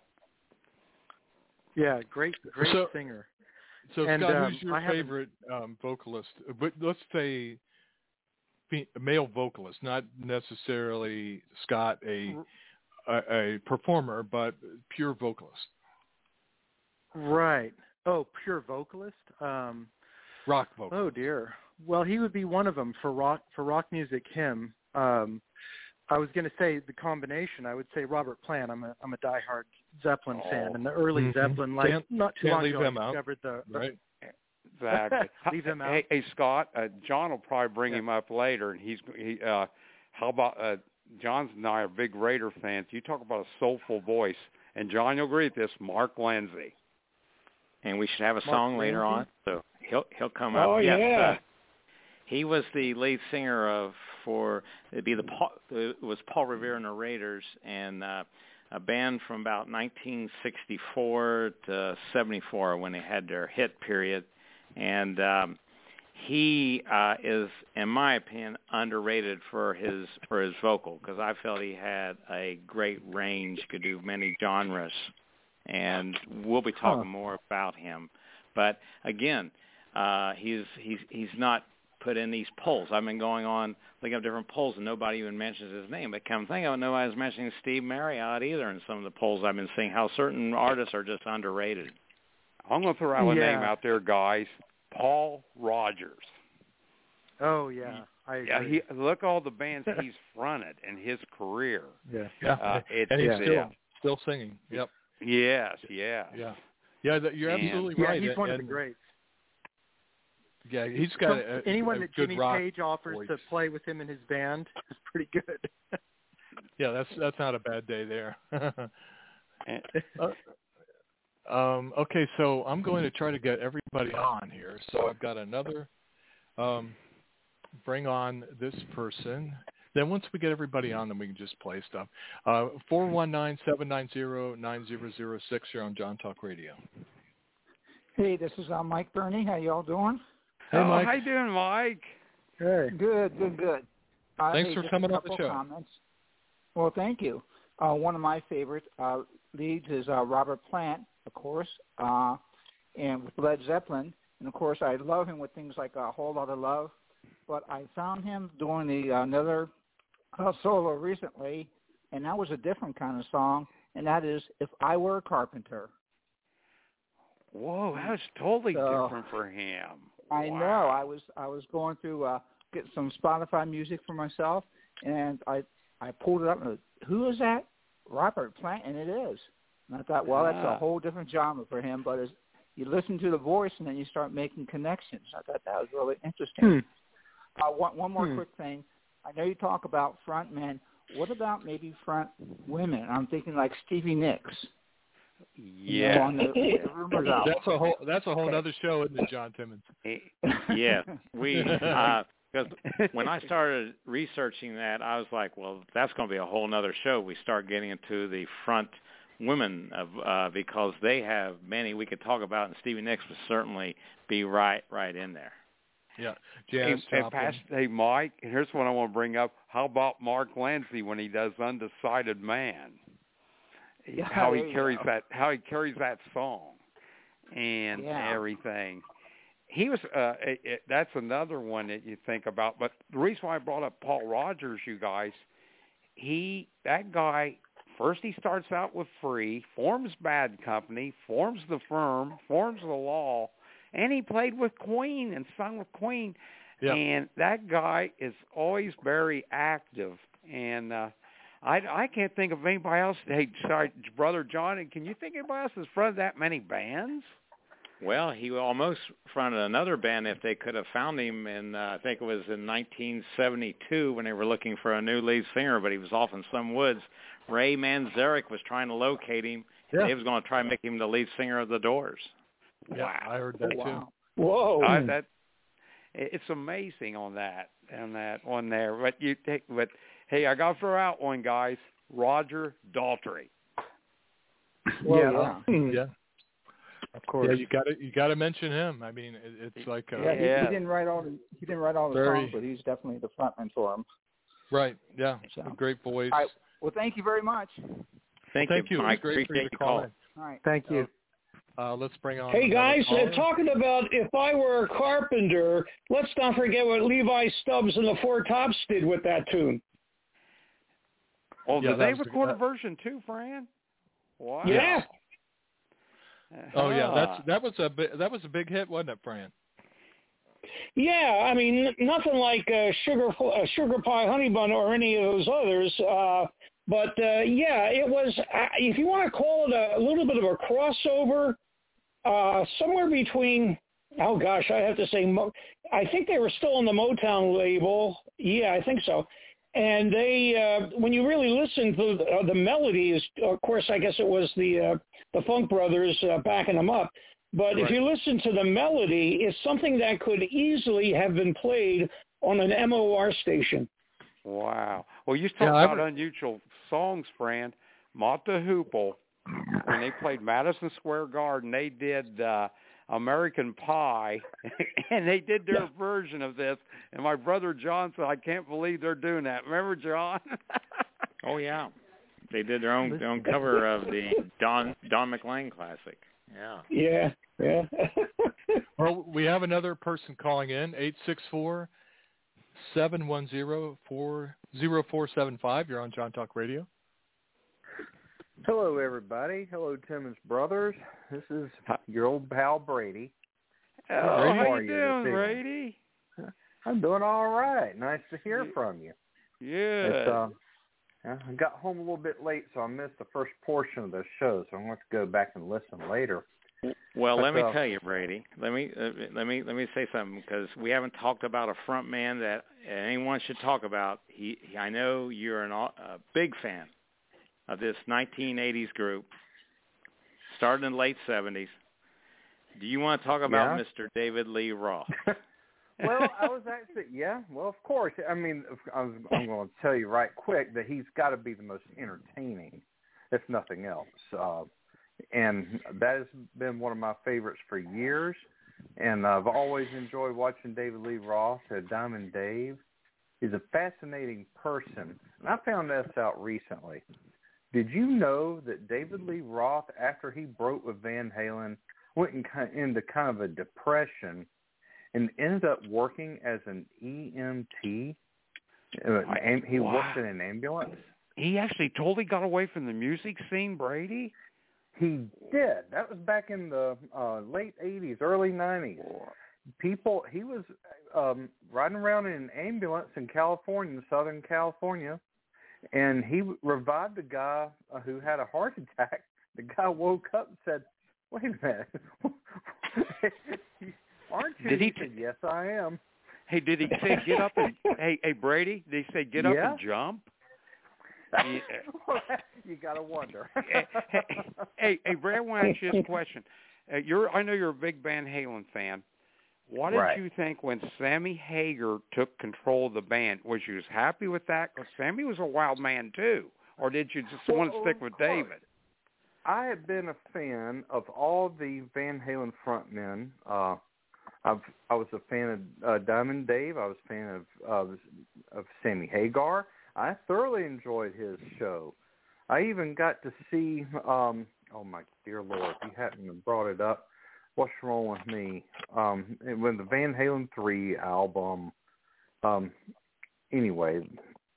S6: Yeah, great, great
S2: So-
S6: singer.
S2: So,
S6: And,
S2: Scott,
S6: um,
S2: who's your
S6: I haven't-
S2: favorite um, vocalist? But let's say fe- male vocalist, not necessarily Scott, a, a a performer, but pure vocalist,
S6: Right. Oh, pure vocalist. Um,
S2: rock vocalist.
S6: oh dear. well, he would be one of them for rock for rock music. Him. Um, I was going to say the combination. I would say Robert Plant. I'm a I'm a diehard Zeppelin
S3: Oh.
S6: fan, and the early
S2: Mhm.
S6: Zeppelin, like
S2: Can't-
S6: not too
S2: can't
S6: long
S2: leave
S6: ago,
S2: him
S6: I
S2: out.
S6: discovered the
S2: Right.
S3: Exactly.
S6: Leave him out.
S3: Hey, hey Scott, uh, John will probably bring
S6: Yeah.
S3: him up later, and he's he. Uh, how about uh, John's and I are big Raider fans. You talk about a soulful voice, and John, you'll agree with this. Mark Lindsay.
S4: And we should have a
S6: Mark
S4: song later
S6: Lindsay?
S4: on, so he'll he'll come up.
S5: Oh,
S4: yes,
S5: yeah.
S4: uh, he was the lead singer of for it'd be the Paul, it was Paul Revere and the Raiders, and uh, a band from about nineteen sixty-four to seventy-four when they had their hit period, and um, he uh, is, in my opinion, underrated for his for his vocal, because I felt he had a great range, could do many genres, and we'll be talking
S5: Huh.
S4: more about him. But again, uh, he's he's he's not put in these polls. I've been going on looking up different polls, and nobody even mentions his name. But come think of it, nobody's mentioning Steve Marriott either in some of the polls I've been seeing. How certain artists are just underrated.
S3: I'm going to throw out a
S6: Yeah.
S3: name out there, guys. Paul Rogers.
S6: Oh yeah, I agree.
S3: Yeah, he look all the bands he's fronted in his career.
S6: yeah.
S2: Yeah.
S3: Uh, it's
S2: and he's
S6: yeah.
S2: still
S3: yeah.
S2: still singing. Yep.
S3: Yes, yes.
S2: Yeah. Yeah, that, you're
S3: And-
S2: absolutely
S6: Yeah,
S2: right.
S6: he's one
S2: and,
S6: of the greats.
S2: Yeah, he's got
S6: Some-
S2: a,
S6: anyone
S2: a
S6: that
S2: good
S6: Jimmy
S2: rock
S6: Page offers
S2: voice.
S6: to play with him in his band is pretty good.
S2: Yeah, that's that's not a bad day there.
S3: And-
S2: Uh, um, okay, so I'm going to try to get everybody on here. So I've got another. Um, bring on this person. Then once we get everybody on, then we can just play stuff. Uh, four one nine, seven nine zero, nine zero zero six here on John Talk Radio.
S7: Hey, this is uh, Mike Burney. How y'all doing?
S2: Hey,
S3: oh,
S2: Mike.
S3: how you doing, Mike?
S6: Hey.
S7: Good, good, good. Uh,
S2: Thanks
S7: hey,
S2: for
S7: just
S2: coming
S7: a
S2: on the
S7: couple
S2: show.
S7: Comments. Well, thank you. Uh, one of my favorite uh, leads is uh, Robert Plant, of course, uh, and with Led Zeppelin. And, of course, I love him with things like A Whole Lot of Love. But I found him doing the uh, another uh, solo recently, and that was a different kind of song, and that is If I Were a Carpenter.
S3: Whoa, that was totally
S7: So-
S3: different for him.
S7: I
S3: Wow.
S7: know. I was I was going through uh, get some Spotify music for myself, and I I pulled it up and who is that? Robert Plant, and it is. And I thought, well, that's
S3: Ah.
S7: a whole different genre for him. But as you listen to the voice, and then you start making connections. I thought that was really interesting.
S6: Hmm.
S7: Uh, one one more
S6: Hmm.
S7: quick thing. I know you talk about front men. What about maybe front women? I'm thinking like Stevie Nicks. You know,
S3: Yeah.
S7: on the, the rumors out.
S2: That's a whole that's a whole other show, isn't it, John Timmons?
S4: Yeah, we uh, because when I started researching that, I was like, well, that's going to be a whole other show. We start getting into the front women of uh, because they have many we could talk about, and Stevie Nicks would certainly be right right in there.
S2: Yeah,
S3: Hey,
S2: Jazz
S3: hey,
S2: Joplin.
S3: Pastor, hey, Mike, and here's what I want to bring up. How about Mark Lindsay when he does Undecided Man?
S7: Yeah,
S3: how
S7: there
S3: he
S7: you
S3: carries
S7: go.
S3: that, how he carries that song, and
S7: Yeah.
S3: everything. He was. Uh, it, it, that's another one that you think about. But the reason why I brought up Paul Rogers, you guys, he that guy. First, he starts out with Free, forms Bad Company, forms the Firm, forms the Law, and he played with Queen and sung with Queen.
S2: Yep.
S3: And that guy is always very active. And uh, I, I can't think of anybody else. Hey, sorry, Brother John, can you think of anybody else that's fronted that many bands?
S4: Well, he almost fronted another band if they could have found him in, uh, I think it was in nineteen seventy-two when they were looking for a new lead singer, but he was off in some woods. Ray Manzarek was trying to locate him.
S2: Yeah.
S4: He was going to try and make him the lead singer of the Doors.
S2: Yeah,
S3: Wow.
S2: I heard that
S7: Oh,
S2: too.
S7: wow.
S5: Whoa.
S3: I, that it's amazing on that on that one there. But you take, but hey, I got to throw out one, guys. Roger Daltrey.
S7: Well,
S6: Yeah.
S7: yeah.
S5: Hmm.
S2: Yeah,
S6: Of course.
S2: yeah, you got to you got to mention him. I mean, it, it's like uh,
S7: Yeah, he,
S3: Yeah.
S7: he didn't write all the he didn't write all the
S2: Very-
S7: songs, but he's definitely the frontman for him.
S2: right. Yeah,
S7: So.
S2: a great voice.
S7: All right. Well, thank you very much.
S4: Thank,
S2: Thank you. It was
S4: Mike.
S2: great for you
S4: Appreciate
S2: to
S4: the
S2: call
S4: call.
S2: in.
S7: All right.
S6: Thank you.
S2: Uh, let's bring on.
S5: Hey
S2: another
S5: guys, uh,
S2: caller.
S5: talking about If I Were a Carpenter, let's not forget what Levi Stubbs and the Four Tops did with that tune.
S3: Oh,
S2: Yeah,
S3: did
S2: that
S3: they
S2: was a-
S3: record a
S2: that-
S3: version too, Fran? Wow.
S5: Yeah.
S2: Oh yeah,
S3: Ah.
S2: that's that was a bi- that was a big hit, wasn't it, Fran?
S5: Yeah, I mean, nothing like uh, sugar uh, sugar pie honey bun or any of those others. Uh, but uh, yeah, it was. Uh, if you want to call it a, a little bit of a crossover, uh, somewhere between. Oh gosh, I have to say, Mo- I think they were still on the Motown label. Yeah, I think so. And they, uh, when you really listen to the, uh, the melody, is of course, I guess it was the uh, the Funk Brothers uh, backing them up. But right. If you listen to the melody, it's something that could easily have been played on an M O R station.
S3: Wow. Well, you talk yeah, about ever... unusual songs, Fran. Mott the Hoople, when they played Madison Square Garden, they did uh, American Pie, and they did their yeah. version of this. And my brother John said, I can't believe they're doing that. Remember, John?
S4: Oh, yeah. They did their own, their own cover of the Don Don McLean classic. Yeah.
S5: Yeah, yeah.
S2: Well, we have another person calling in, eight six four, seven one zero, four zero four seven five. You're on John Talk Radio.
S8: Hello, everybody. Hello, Timmons Brothers. This is your old pal, Brady.
S3: Oh, how, how are you doing, Brady?
S8: I'm doing all right. Nice to hear yeah. from you.
S3: Yeah.
S8: It's, uh, I got home a little bit late, so I missed the first portion of the show, so I'm going to have to go back and listen later.
S4: Well,
S8: but,
S4: let me
S8: uh,
S4: tell you, Brady. Let me uh, let me let me say something, because we haven't talked about a front man that anyone should talk about. He, he I know you're an, a big fan of this nineteen eighties group, started in the late seventies. Do you want to talk about
S8: yeah.
S4: Mister David Lee Roth?
S8: Well, I was actually, yeah, well, of course. I mean, I was, I'm going to tell you right quick that he's got to be the most entertaining, if nothing else. Uh, and that has been one of my favorites for years. And I've always enjoyed watching David Lee Roth, uh, Diamond Dave. He's a fascinating person. And I found this out recently. Did you know that David Lee Roth, after he broke with Van Halen, went in kind of, into kind of a depression and ended up working as an E M T? He
S3: wow.
S8: worked in an ambulance.
S3: He actually totally got away from the music scene, Brady?
S8: He did. That was back in the uh, late eighties, early nineties. People, he was um, riding around in an ambulance in California, Southern California, and he revived a guy uh, who had a heart attack. The guy woke up and said, wait a minute. Aren't you?
S3: Did he,
S8: he said, yes, I am.
S3: Hey, did he say get up and, hey, hey, Brady, did he say get
S8: yeah.
S3: up and jump?
S8: Yeah. You got to wonder.
S3: hey, hey, hey, hey, Brady, I want to ask you this question. Uh, you're, I know you're a big Van Halen fan. What did
S8: right.
S3: you think when Sammy Hagar took control of the band? Was you happy with that? Because Sammy was a wild man, too. Or did you just
S8: well,
S3: want to stick with
S8: course.
S3: David?
S8: I have been a fan of all the Van Halen frontmen. Uh, I've, I was a fan of uh, Diamond Dave. I was a fan of, of of Sammy Hagar. I thoroughly enjoyed his show. I even got to see, um, oh my dear Lord, you hadn't brought it up. What's wrong with me? Um, when the Van Halen three album, um, anyway,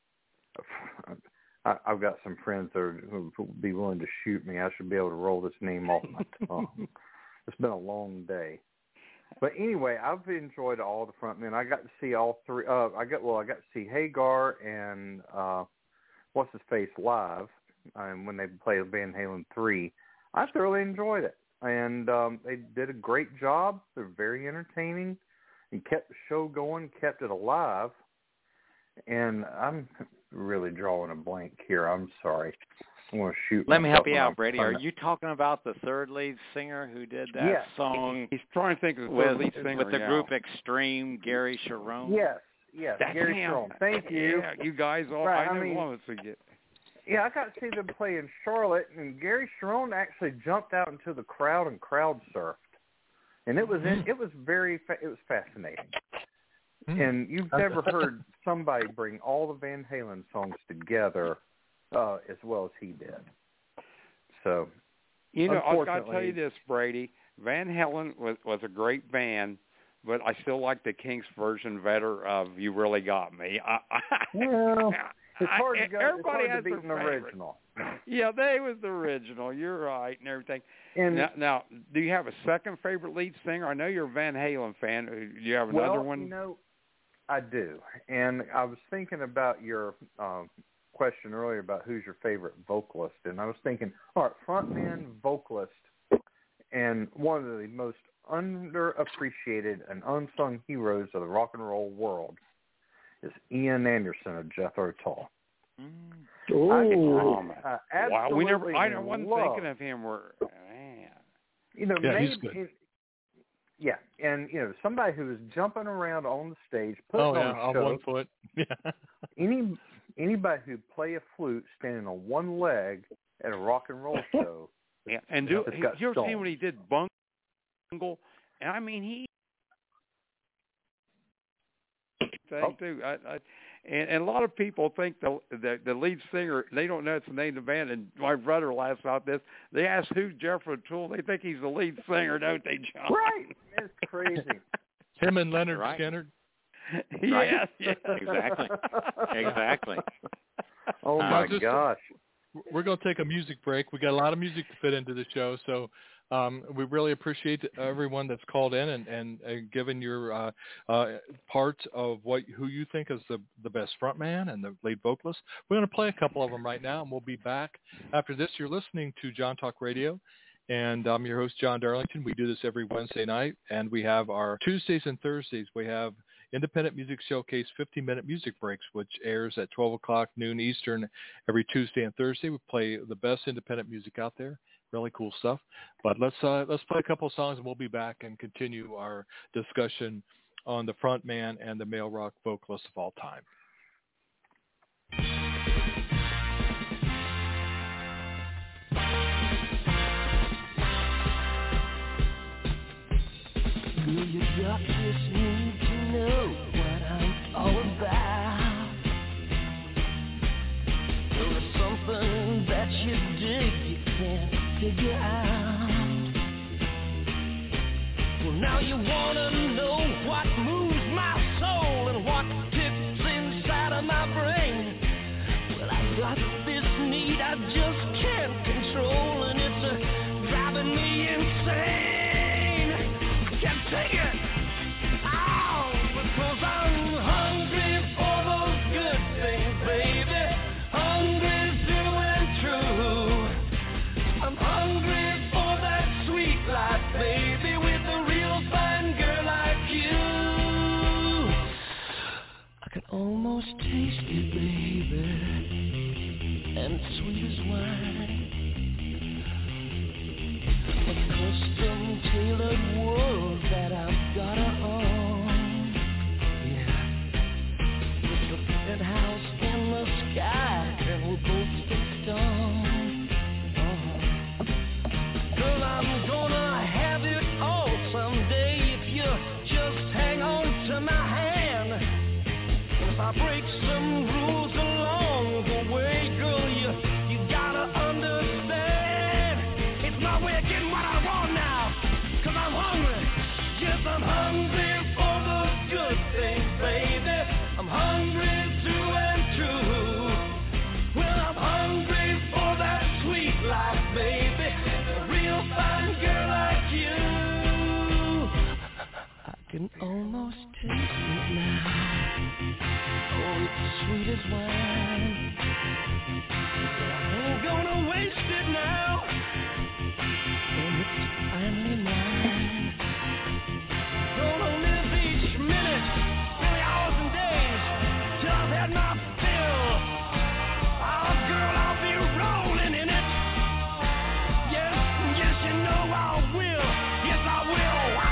S8: I, I've got some friends that are, who would be willing to shoot me. I should be able to roll this name off my tongue. It's been a long day. But anyway, I've enjoyed all the frontmen. I got to see all three. Uh, I got well, I got to see Hagar and uh, what's his face live, and um, when they played Van Halen three, I thoroughly enjoyed it, and um, they did a great job. They're very entertaining, and kept the show going, kept it alive. And I'm really drawing a blank here. I'm sorry. I'm going to shoot.
S4: Let me help you out, Brady. Are you talking about the third lead singer who did that
S8: yes.
S4: song?
S3: He's trying to think of the
S4: with,
S3: third lead singer
S4: with the
S3: yeah.
S4: group Extreme, Gary Sharon.
S8: Yes, yes,
S3: That's
S8: Gary
S3: him.
S8: Sharon. Thank you.
S3: Yeah, you guys all.
S8: Right,
S3: I know
S8: I mean,
S3: one of us forget.
S8: Yeah, I got to see them play in Charlotte, and Gary Sharon actually jumped out into the crowd and crowd surfed, and it was in, it was very it was fascinating. And you've never heard somebody bring all the Van Halen songs together uh, as well as he did. So,
S3: you know, I've got to tell you this, Brady. Van Halen was, was a great band, but I still like the Kinks version better of "You Really Got Me." I, I,
S8: well, It's hard
S3: I,
S8: to go.
S3: everybody
S8: it's hard
S3: has
S8: to beat
S3: their
S8: an
S3: favorite.
S8: original.
S3: Yeah, they was the original. You're right, and everything.
S8: And
S3: now, now, do you have a second favorite lead singer? I know you're a Van Halen fan. Do you have another
S8: well,
S3: one?
S8: you know, I do. And I was thinking about your um, question earlier about who's your favorite vocalist, and I was thinking, all right, frontman, vocalist, and one of the most underappreciated and unsung heroes of the rock and roll world is Ian Anderson of Jethro Tull.
S3: Mm.
S5: Ooh.
S8: I, uh,
S3: Wow, we never. I
S8: absolutely
S3: wasn't
S8: love,
S3: thinking of him. Where, man.
S8: You know,
S2: Yeah,
S8: maybe,
S2: he's good.
S8: it- yeah, and you know, somebody who is jumping around on the stage, putting
S2: Oh, yeah,
S8: on a
S2: on
S8: show.
S2: one foot. Yeah.
S8: Any anybody who play a flute standing on one leg at a rock and roll show.
S3: Yeah, and do
S8: It's
S3: he,
S8: got
S3: you ever seen
S8: stones.
S3: when he did Bungle? And I mean, he thing
S8: Oh.
S3: too. I, I, and, and a lot of people think the, the the lead singer, they don't know it's the name of the band. And my brother laughs about this. They ask who's Jethro Tull. They think he's the lead singer, don't they, John?
S8: Right, it's crazy.
S2: Him and Leonard
S4: Right.
S2: Skinner.
S3: Yes, yes.
S4: Exactly. Exactly.
S8: Oh
S4: Uh,
S8: my
S2: just-
S8: gosh.
S2: We're going to take a music break. We got a lot of music to fit into the show, so um, we really appreciate everyone that's called in and, and, and given your uh, uh, parts of what who you think is the, the best frontman and the lead vocalist. We're going to play a couple of them right now, and we'll be back after this. You're listening to John Talk Radio, and I'm your host, John Darlington. We do this every Wednesday night, and we have our Tuesdays and Thursdays. We have Independent Music Showcase fifteen-minute music breaks, which airs at twelve o'clock noon Eastern every Tuesday and Thursday. We play the best independent music out there, really cool stuff. But let's uh, let's play a couple of songs, and we'll be back and continue our discussion on the front man and the male rock vocalist of all time.
S9: Girl, you got this need to know what I'm all about. There's something that you dig you can't figure out. Well, now you wanna know what moves my soul and what tips inside of my brain. Well, I got this need I just can't control, and it's uh, driving me insane. Can't take it. Oh, because I'm hungry for those good things, baby. Hungry through and true. I'm hungry for that sweet life, baby, with a real fine girl like you. I can almost taste it, baby, and it's sweet as wine. A custom tailored world that I've gotta own. Yeah, with a penthouse in the sky, and we'll both stay stoned. Oh. Girl, I'm gonna have it all someday if you just hang on to my hand. And if I break some rules along the way, girl, you you gotta understand. It's my way of getting what I want now, 'cause I'm hungry. Yes, I'm hungry for the good things, baby. I'm hungry true and true. Well, I'm hungry for that sweet life, baby. A real fine girl like you. I can almost taste it now. Oh, it's sweet as wine. But I ain't gonna waste it now. And it's finally mine. Gonna live each minute, really hours and days, till I've had my fill. Oh, girl, I'll be rolling in it. Yes, yes, you know I will. Yes, I will. Wow.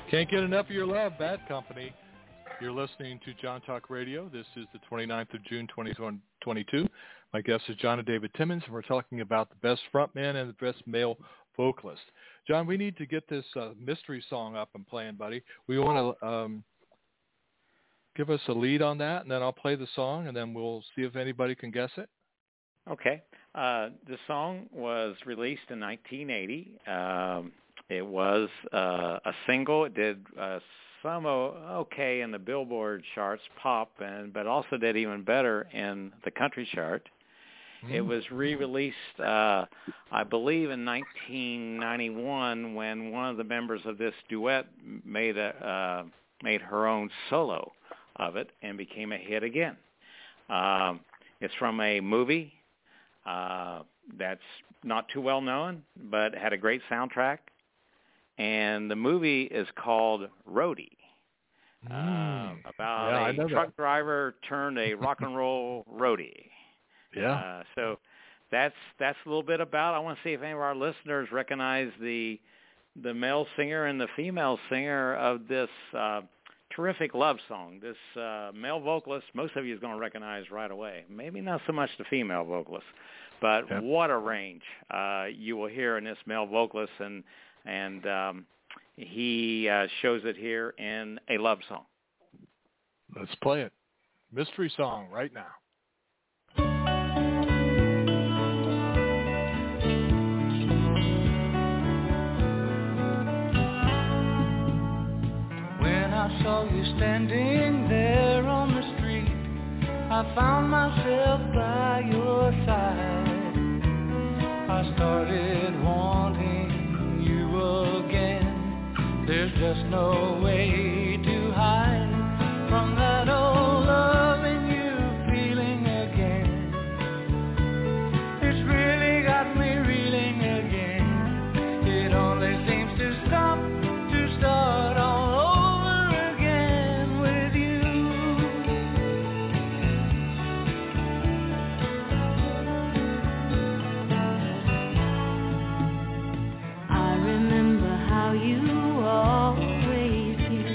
S2: Can't get enough of your love, Bad Company. You're listening to John Talk Radio. This is the twenty-ninth of June, twenty twenty-two. My guest is John and David Timmons, and we're talking about the best frontman and the best male vocalist. John, we need to get this uh, mystery song up and playing, buddy. We want to um, give us a lead on that, and then I'll play the song, and then we'll see if anybody can guess it.
S4: Okay. Uh, the song was released in nineteen eighty. Um, it was uh, a single. It did uh, some okay in the Billboard charts, pop, and but also did even better in the country chart. Mm. It was re-released, uh, I believe, in nineteen ninety-one when one of the members of this duet made a uh, made her own solo of it and became a hit again. Um, it's from a movie uh, that's not too well known, but had a great soundtrack. And the movie is called Roadie, mm. uh, about
S2: yeah,
S4: a truck
S2: that.
S4: driver turned a rock and roll roadie.
S2: Yeah.
S4: Uh, so that's that's a little bit about. I want to see if any of our listeners recognize the the male singer and the female singer of this uh, terrific love song. This uh, male vocalist, most of you is going to recognize right away. Maybe not so much the female vocalist, but yeah. what a range uh, you will hear in this male vocalist, and and um, he uh, shows it here in a love song.
S2: Let's play it. Mystery song right now.
S9: When I saw you standing there on the street, I found myself by your side. I started wanting you again. There's just no way to hide from that old loving you feeling again. It's really got me reeling again. It only seems to stop, to start all over again with you. I remember how you always used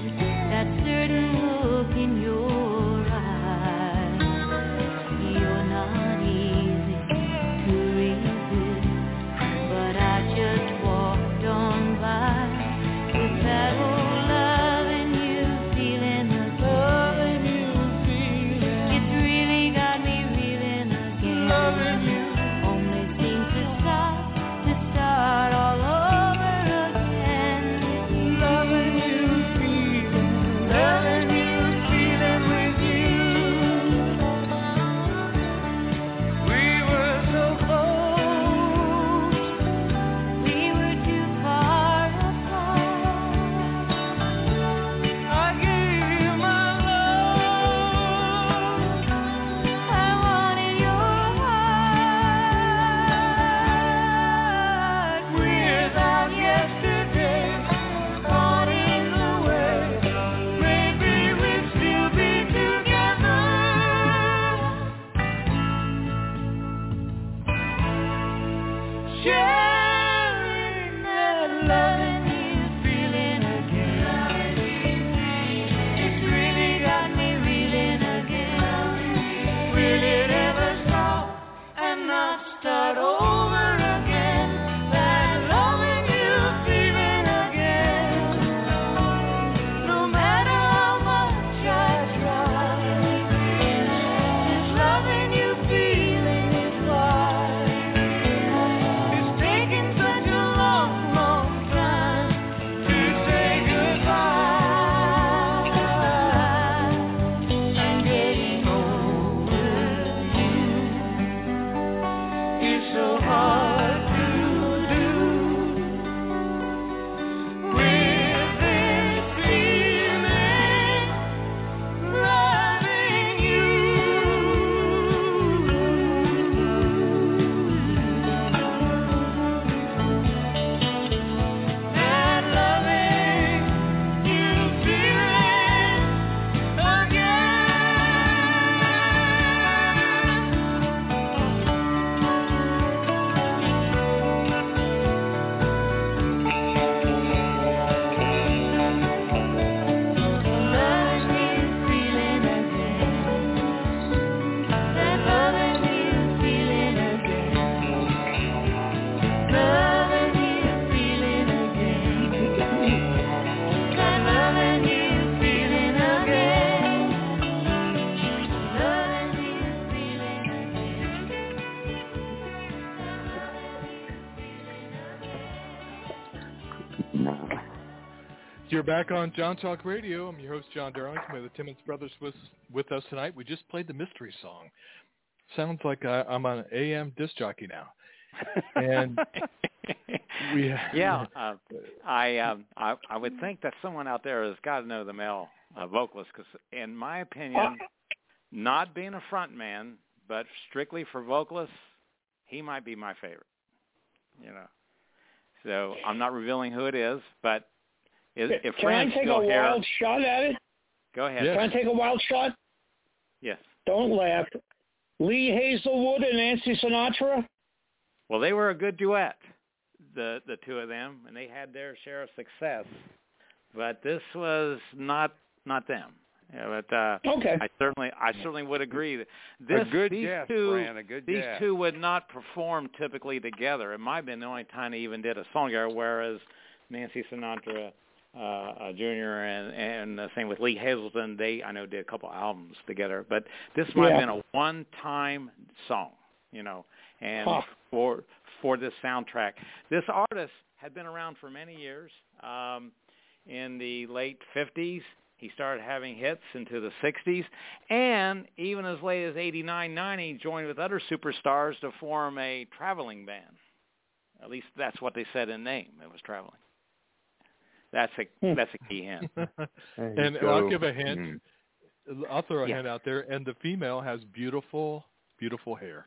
S2: You're back on John Talk Radio. I'm your host, John Darlington. We have the Timmons Brothers with, with us tonight. We just played the mystery song. Sounds like I, I'm on an A M disc jockey now. And we
S4: yeah, uh, I, um, I I would think that someone out there has got to know the male uh, vocalist because, in my opinion, not being a front man, but strictly for vocalists, he might be my favorite. You know, so I'm not revealing who it is, but if, if
S5: Can
S4: Fran's
S5: I take
S4: still
S5: a
S4: here,
S5: wild shot at it?
S4: Go ahead.
S2: Yes.
S5: Can I take a wild shot?
S4: Yes.
S5: Don't laugh. Lee Hazelwood and Nancy Sinatra?
S4: Well, they were a good duet, the the two of them, and they had their share of success. But this was not not them. Yeah, but uh,
S5: okay.
S4: I certainly I certainly would agree that this
S3: a good
S4: these
S3: guess,
S4: two
S3: Fran, a good
S4: these
S3: guess.
S4: two would not perform typically together. It might have been the only time they even did a song together. Whereas Nancy Sinatra uh, uh, Junior and and the same with Lee Hazelton, they I know did a couple albums together. But this might
S5: Yeah.
S4: have been a one-time song, you know, and
S5: Huh.
S4: for for this soundtrack. This artist had been around for many years. Um, in the late fifties, he started having hits into the sixties, and even as late as eighty-nine, ninety, joined with other superstars to form a traveling band. At least that's what they said in name. It was traveling. That's a
S5: Hmm.
S4: that's a key hint.
S2: And
S8: go.
S2: I'll give a hint.
S8: Mm.
S2: I'll throw a
S4: Yeah.
S2: hint out there. And the female has beautiful, beautiful hair.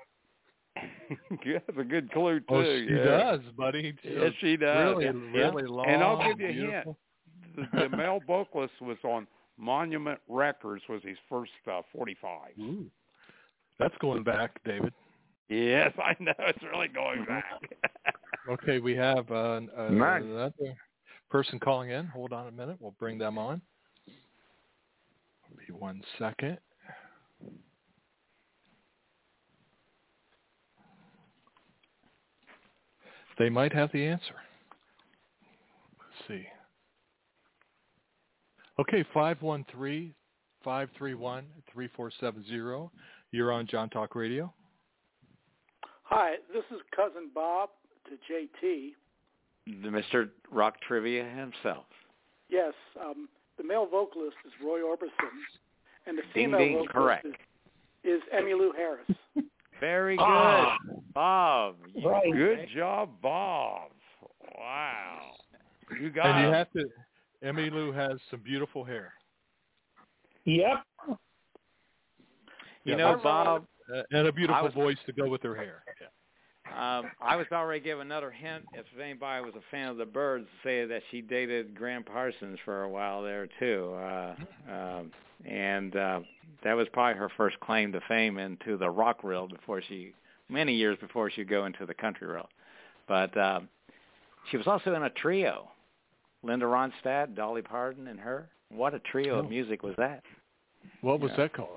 S3: That's a good clue too.
S2: Oh, she
S3: yeah.
S2: does, buddy.
S3: Yes, she does.
S2: Really,
S3: Yeah.
S2: really long.
S3: And I'll give you a
S2: beautiful.
S3: hint. The, the male vocalist was on Monument Records. Was his first uh, forty-five.
S2: Ooh. That's going back, David.
S3: Yes, I know. It's really going back.
S2: Okay, we have uh, uh,
S8: Nice.
S2: another person calling in. Hold on a minute. We'll bring them on. Be one second. They might have the answer. Let's see. Okay, five one three, five three one, three four seven zero. You're on John Talk Radio.
S10: Hi, this is Cousin Bob to J T.
S4: The Mister Rock Trivia himself.
S10: Yes, um, the male vocalist is Roy Orbison, and the
S4: Ding,
S10: female
S4: ding,
S10: vocalist
S4: correct.
S10: is, is Emmylou Harris.
S4: Very good,
S5: Ah.
S4: Bob. You-
S5: Right.
S3: Good job, Bob. Wow. You got
S2: And you
S3: it.
S2: have to, Emmylou has some beautiful hair.
S5: Yep.
S4: You
S2: Yeah,
S4: know,
S2: that's-
S4: Bob,
S2: Uh, and a beautiful
S4: I was-
S2: voice to go with her hair. Yeah.
S4: um, I was already give another hint. If anybody was a fan of the Byrds, say that she dated Graham Parsons for a while there too, uh, um, and uh, that was probably her first claim to fame into the rock world before she, many years before she go into the country world. But um, she was also in a trio, Linda Ronstadt, Dolly Parton, and her. What a trio
S2: Oh.
S4: of music was that?
S2: What was
S4: Yeah.
S2: that called?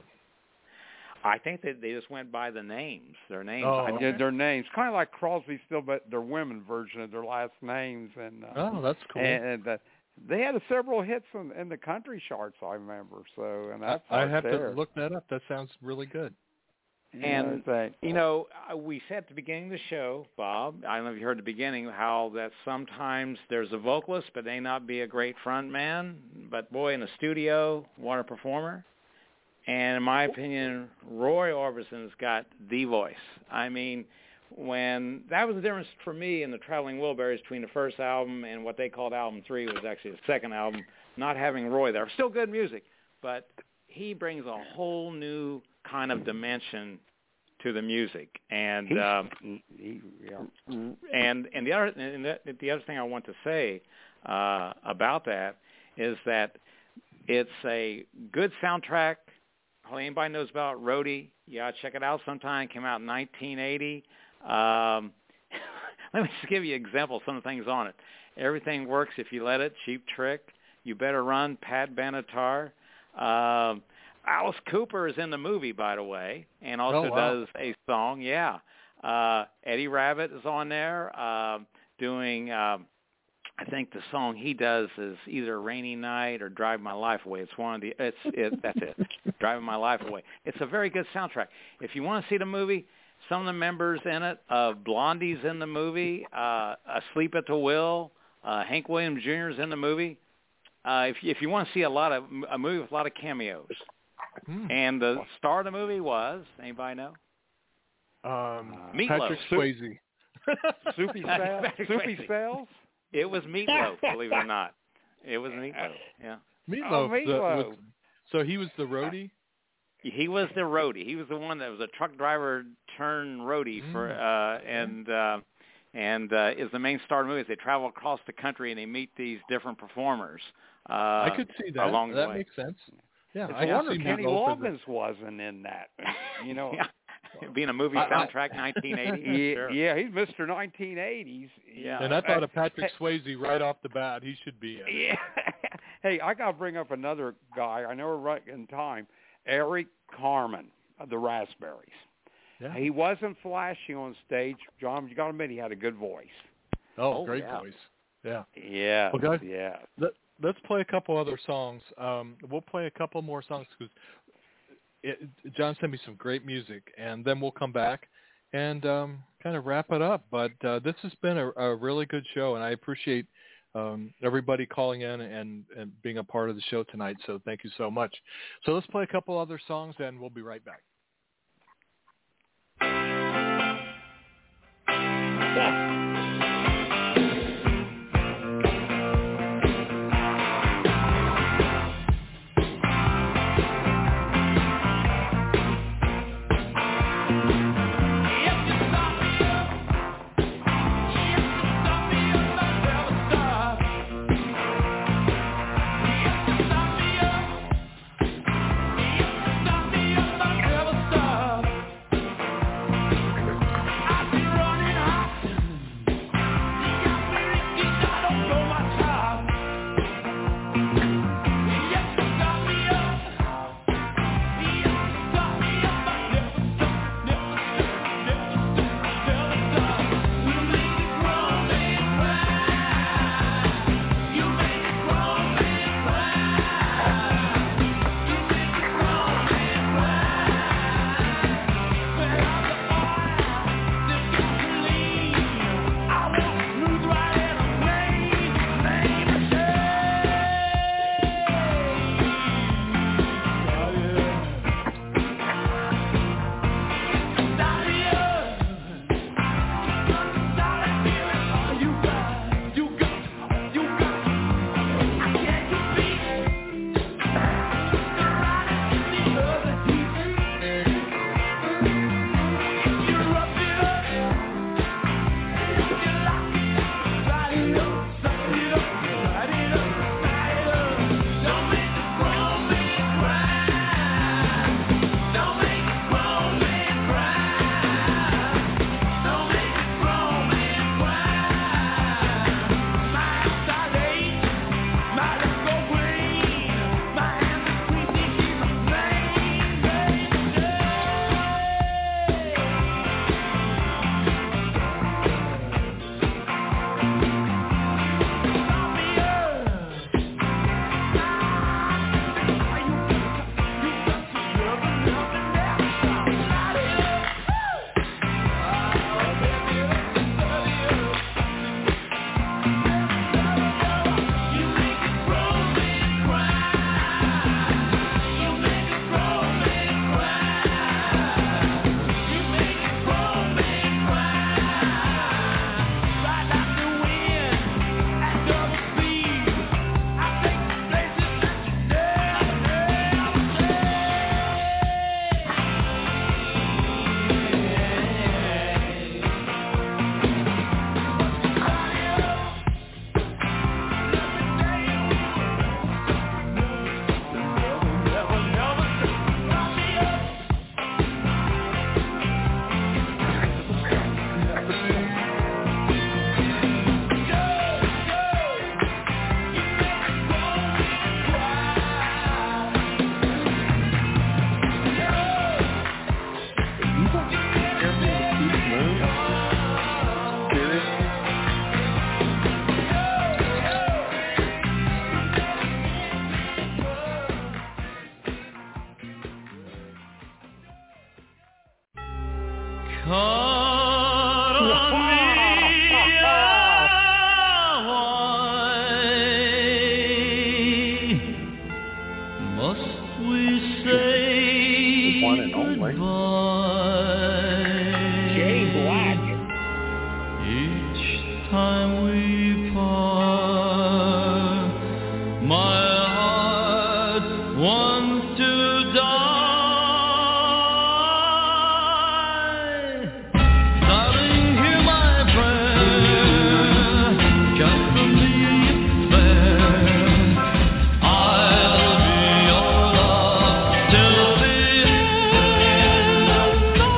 S4: I think that they just went by the names, their names.
S2: Oh,
S4: I don't
S2: okay.
S3: Yeah, their names, kind of like Crosby, still, but their women version of their last names, and uh,
S2: Oh, that's cool.
S3: and, and uh, they had several hits in, in the country charts. I remember. So, and that's
S2: I
S3: right
S2: have
S3: there.
S2: to look that up. That sounds really good.
S4: And,
S3: Yeah, I think.
S4: you know, uh, we said at the beginning of the show, Bob, I don't know if you heard at the beginning, how that sometimes there's a vocalist, but they not be a great front man. But, boy, in the studio, what a performer. And in my opinion, Roy Orbison's got the voice. I mean, when that was the difference for me in the Traveling Wilburys between the first album and what they called album three was actually the second album, not having Roy there. Still good music, but he brings a whole new kind of dimension to the music. And
S3: He's-
S4: um,
S3: he, he, yeah.
S4: and and the other and the, the other thing I want to say uh, about that is that it's a good soundtrack. Hardly anybody knows about Roadie. Yeah, check it out sometime. Came out in nineteen eighty. Um, let me just give you an example of some of the things on it. Everything Works If You Let It, Cheap Trick, You Better Run, Pat Benatar. Um, Alice Cooper is in the movie, by the way, and also
S2: Oh, wow.
S4: does a song. Yeah. Uh, Eddie Rabbitt is on there uh, doing, um, I think the song he does is either Rainy Night or Drive My Life Away. It's one of the, it's, it, that's it, Driving My Life Away. It's a very good soundtrack. If you want to see the movie, some of the members in it, uh, Blondie's in the movie, uh, Asleep at the Wheel, Uh, Hank Williams Junior is in the movie. Uh, if, if you want to see a lot of a movie with a lot of cameos.
S2: Hmm.
S4: And the star of the movie was, anybody know?
S2: Um,
S4: Meatloaf.
S2: Patrick Swayze.
S3: Soupy Spells? Soupy Spells?
S4: It was Meatloaf, believe it or not. It was Meatloaf, yeah.
S2: Meatloaf.
S3: Oh, Meatloaf.
S2: The, was, so he was the roadie?
S4: He was the roadie. He was the one that was a truck driver turned roadie for, uh, and uh, and uh, is the main star of the movie. They travel across the country and they meet these different performers. Uh,
S2: I could see that.
S4: Along the
S2: that
S4: way.
S2: makes sense. Yeah,
S3: It's
S2: I
S3: a
S2: can
S3: wonder
S2: see
S3: Kenny
S2: Meatloaf
S3: Loggins wasn't in that. You know,
S4: yeah. Being a movie soundtrack, nineteen eighty.
S3: Yeah,
S4: Sure.
S3: yeah, he's Mister nineteen eighties.
S4: Yeah.
S2: And I thought of Patrick Swayze right off the bat. He should be in it.
S3: Yeah. Hey, I got to bring up another guy. I know we're right in time. Eric Carmen of the Raspberries.
S2: Yeah.
S3: He wasn't flashy on stage. John, you got to admit he had a good voice.
S2: Oh,
S4: Oh,
S2: great
S4: yeah.
S2: voice. Yeah.
S3: Yeah.
S2: Well, guys,
S3: yeah.
S2: Let, let's play a couple other songs. Um, we'll play a couple more songs because John sent me some great music, and then we'll come back and um, kind of wrap it up. But uh, this has been a, a really good show, and I appreciate um, everybody calling in and, and being a part of the show tonight. So thank you so much. So let's play a couple other songs, and we'll be right back.
S9: each time we part, my heart wants to die. Darling, hear my prayer, just for me it's fair. I'll be your love till the end of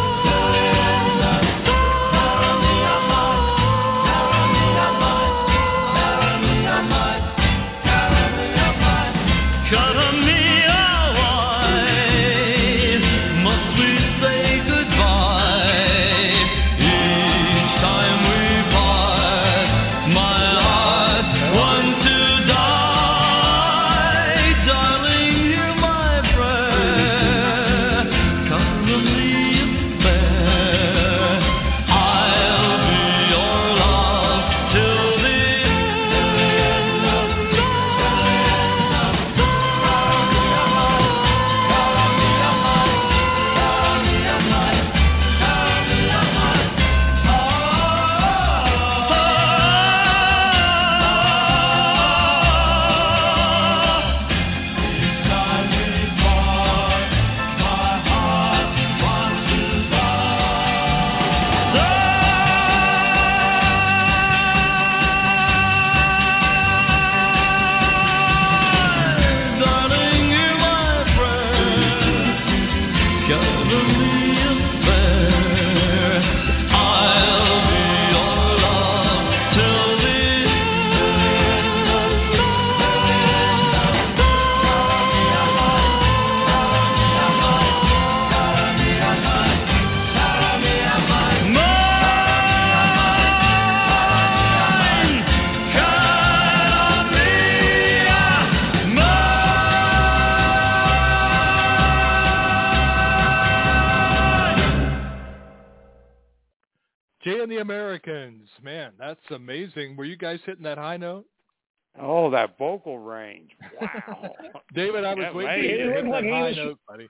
S2: Jay and the Americans, man, that's amazing. Were you guys hitting that high note?
S3: Oh, that vocal range! Wow,
S2: David, I was
S3: Yeah,
S2: waiting
S3: mate.
S2: for you to
S5: It
S2: hit
S5: looked
S2: that
S5: like he
S2: high
S5: was-
S2: note, buddy.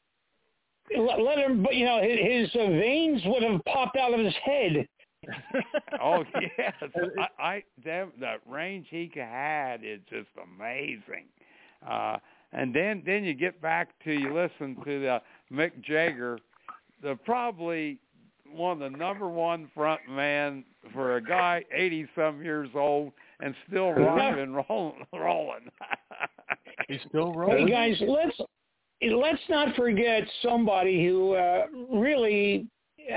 S5: Let let him, but you know, his, his uh, veins would have popped out of his head.
S3: Oh yes, I, I that that range he had is just amazing. Uh, and then then you get back to you listen to the Mick Jagger, the probably one of the number one front man for a guy eighty some years old and still rocking and rolling. rolling.
S2: He's still
S5: Hey
S2: rolling.
S5: guys, let's let's not forget somebody who uh, really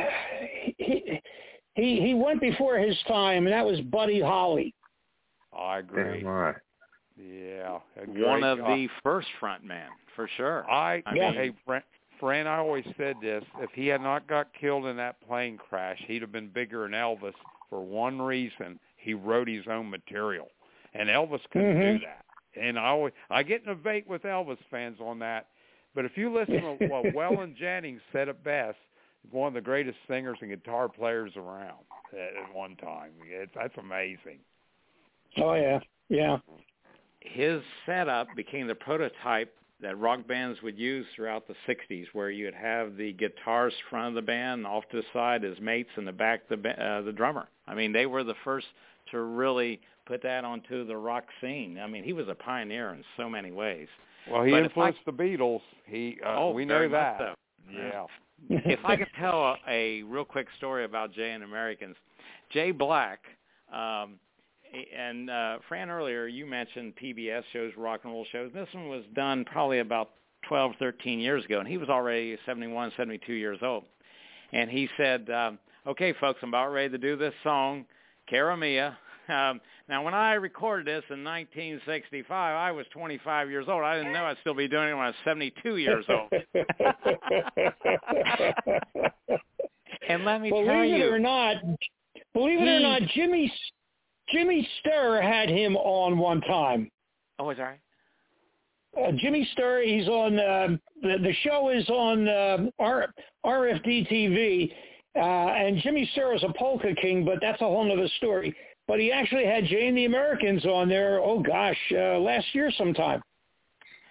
S5: he, he he went before his time, and that was Buddy Holly.
S3: I agree.
S8: Damn right.
S3: Yeah, a
S4: One
S3: great
S4: of
S3: guy.
S4: the first front men, for sure.
S3: I,
S4: I
S5: Yeah.
S4: mean,
S3: hey, Fran, Fran, I always said this. If he had not got killed in that plane crash, he'd have been bigger than Elvis for one reason. He wrote his own material. And Elvis couldn't
S5: Mhm.
S3: do that. And I always, I get in a debate with Elvis fans on that. But if you listen to what Waylon Jennings said it best, one of the greatest singers and guitar players around at, at one time. It's, that's amazing.
S5: Oh yeah, yeah.
S4: his setup became the prototype that rock bands would use throughout the sixties, where you'd have the guitars front of the band, off to the side as mates, and the back the uh, the drummer. I mean, they were the first to really put that onto the rock scene. I mean, he was a pioneer in so many ways.
S3: Well, he
S4: But if
S3: influenced the Beatles. He, uh,
S4: Oh,
S3: we
S4: very
S3: know
S4: much
S3: that.
S4: so.
S3: Yeah.
S4: If I could tell a, a real quick story about Jay and Americans, Jay Black, um, and uh, Fran, earlier you mentioned P B S shows, rock and roll shows. This one was done probably about twelve, thirteen years ago, and he was already seventy-one, seventy-two years old. And he said, um, okay, folks, I'm about ready to do this song, Cara Mia. Um, now, when I recorded this in nineteen sixty-five, I was twenty-five years old. I didn't know I'd still be doing it when I was seventy-two years old. And let me
S5: believe
S4: tell
S5: it
S4: you,
S5: or not, believe it or
S4: he-
S5: not, Jimmy Jimmy Sturr had him on one time.
S4: oh, is that right?
S5: Uh, Jimmy Sturr, he's on uh, the the show is on uh, R, R F D T V, uh, and Jimmy Sturr is a polka king, but that's a whole other story. But he actually had Jay and the Americans on there. Oh gosh, uh, last year sometime.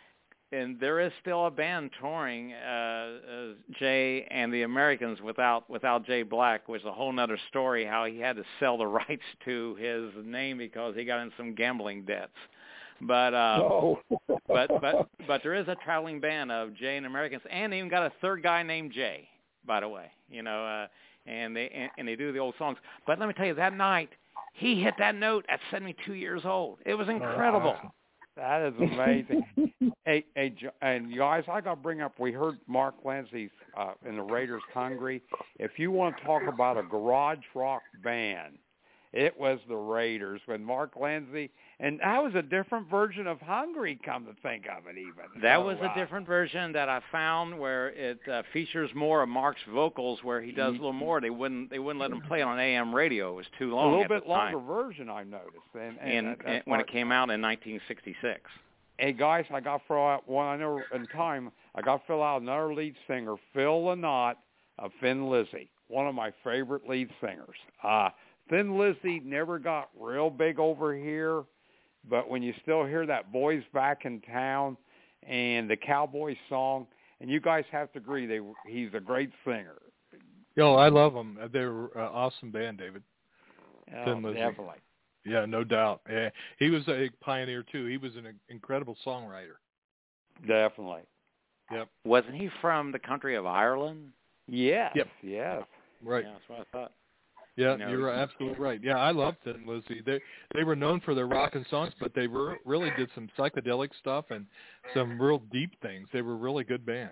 S4: and there is still a band touring, uh, uh, Jay and the Americans without without Jay Black, which is a whole nother story. How he had to sell the rights to his name because he got in some gambling debts. But uh,
S5: oh.
S4: but but but there is a traveling band of Jay and the Americans, and they even got a third guy named Jay, by the way. You know, uh, and they and, and they do the old songs. But let me tell you, that night he hit that note at seventy-two years old. It was incredible.
S2: Oh, awesome.
S3: That is amazing. hey, hey, and guys, I got to bring up. We heard Mark Lindsay uh, in the Raiders Hungry. If you want to talk about a garage rock band, it was the Raiders with Mark Lindsay, and that was a different version of Hungry. Come to think of it, even
S4: that
S3: so,
S4: was a
S3: uh,
S4: different version that I found where it uh, features more of Mark's vocals, where he does a little more. They wouldn't they wouldn't let him play on A M radio. It was too long.
S3: A little
S4: at
S3: bit
S4: the time.
S3: longer version, I noticed. And, and,
S4: And,
S3: that,
S4: and when it came out in nineteen sixty-six.
S3: Hey guys, I got to fill out one. I know in time I got to fill out another lead singer, Phil Lynott of Thin Lizzy, one of my favorite lead singers. Uh, Thin Lizzy never got real big over here, but when you still hear that "Boys Back in Town" and the Cowboy song, and you guys have to agree, they he's a great singer.
S2: Yo, I love them. They're an awesome band, David.
S3: Oh,
S2: Thin Lizzy.
S3: definitely.
S2: Yeah, no doubt. Yeah, he was a pioneer too. He was an incredible songwriter.
S3: Definitely.
S2: Yep.
S4: Wasn't he from the country of Ireland?
S3: Yes.
S2: Yep.
S3: Yes.
S2: Right.
S4: Yeah, that's what I thought.
S2: Yeah,
S4: You know,
S2: you're absolutely right. Yeah, I loved Thin Lizzy. They they were known for their rock and songs, but they were really did some psychedelic stuff and some real deep things. They were a really good band.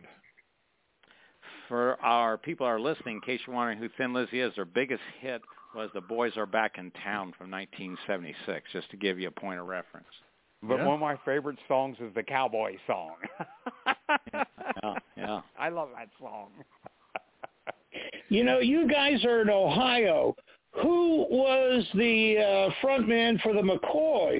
S4: For our people who are listening, in case you're wondering who Thin Lizzy is, their biggest hit was "The Boys Are Back in Town" from nineteen seventy-six, just to give you a point of reference.
S3: But
S2: Yeah.
S3: one of my favorite songs is the Cowboy song.
S4: Yeah, yeah.
S3: I love that song.
S5: You know, you guys are in Ohio. Who was the uh, frontman for the McCoys?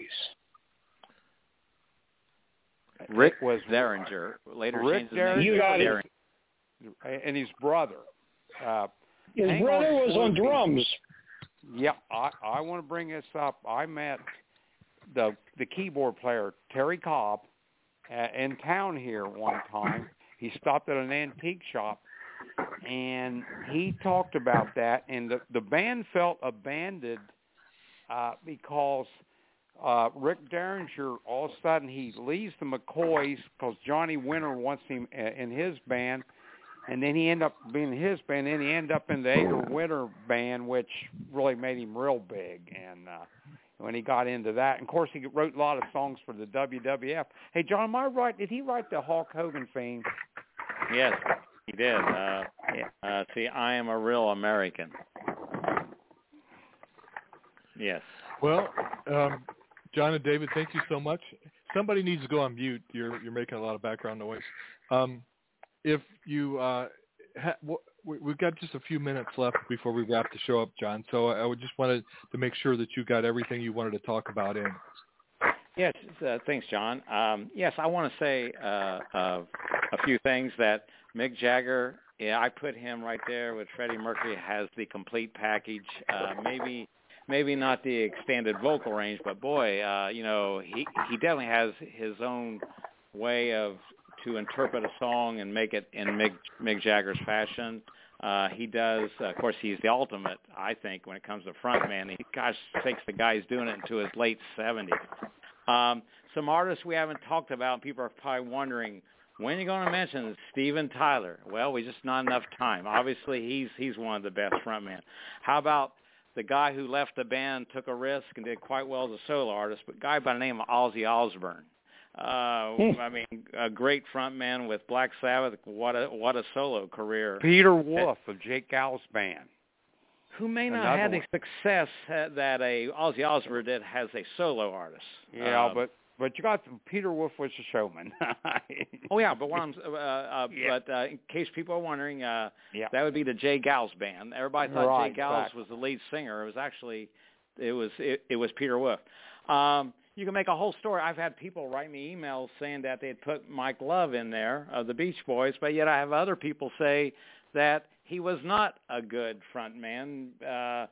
S4: Rick
S3: It was
S4: Derringer. Later
S3: Rick
S4: changed his name.
S5: You got it.
S4: Derringer.
S3: and his brother. Uh,
S5: His
S3: hang
S5: brother
S3: on,
S5: was on
S3: Slippy.
S5: drums.
S3: Yeah, I, I want to bring this up. I met the the keyboard player Terry Cobb uh, in town here one time. He stopped at an antique shop, and he talked about that. And the the band felt abandoned uh, because uh, Rick Derringer all of a sudden he leaves the McCoys because Johnny Winter wants him uh, in his band. And then he ended up being in his band. And then he ended up in the Edgar Winter band, which really made him real big. And uh, when he got into that, and of course, he wrote a lot of songs for the W W F. Hey, John, am I right? Did he write the Hulk Hogan theme?
S4: Yes, he did. Uh,
S3: Yeah.
S4: uh, see, I am a real American. Yes.
S2: Well, um, John and David, thank you so much. Somebody needs to go on mute. You're you're making a lot of background noise. Um, if you uh, ha- w- we've got just a few minutes left before we wrap the show up, John. So I would just wanted to make sure that you got everything you wanted to talk about in.
S4: Yes, uh, thanks, John. Um, yes, I want to say uh, uh, a few things. That Mick Jagger, yeah, I put him right there with Freddie Mercury, has the complete package. Uh, maybe, maybe not the extended vocal range, but boy, uh, you know, he he definitely has his own way of to interpret a song and make it in Mick, Mick Jagger's fashion. Uh, he does, uh, of course, he's the ultimate, I think, when it comes to frontman. He, gosh sakes, the guy's doing it into his late seventies. Um, some artists we haven't talked about, and people are probably wondering, when are you going to mention Steven Tyler? Well, we just not enough time. Obviously, he's he's one of the best frontmen. How about the guy who left the band, took a risk, and did quite well as a solo artist, but a guy by the name of Ozzy Osbourne? Uh, I mean, a great frontman with Black Sabbath. What a what a solo career.
S3: Peter Wolf of Jake Gall's band.
S4: Who may not
S3: Another
S4: have the
S3: one.
S4: success uh, that a Ozzy Osbourne did as a solo artist.
S3: Yeah,
S4: Um,
S3: but but you got Peter Wolf was a showman.
S4: Oh yeah, but what I'm uh, uh,
S3: Yeah.
S4: but uh, in case people are wondering, uh,
S3: Yeah.
S4: that would be the Jay Gals band. Everybody thought
S3: Right,
S4: Jay Gals
S3: exactly.
S4: was the lead singer. It was actually, it was it, it was Peter Wolf. Um, you can make a whole story. I've had people write me emails saying that they'd put Mike Love in there of the Beach Boys, but yet I have other people say that he was not a good front man. Uh,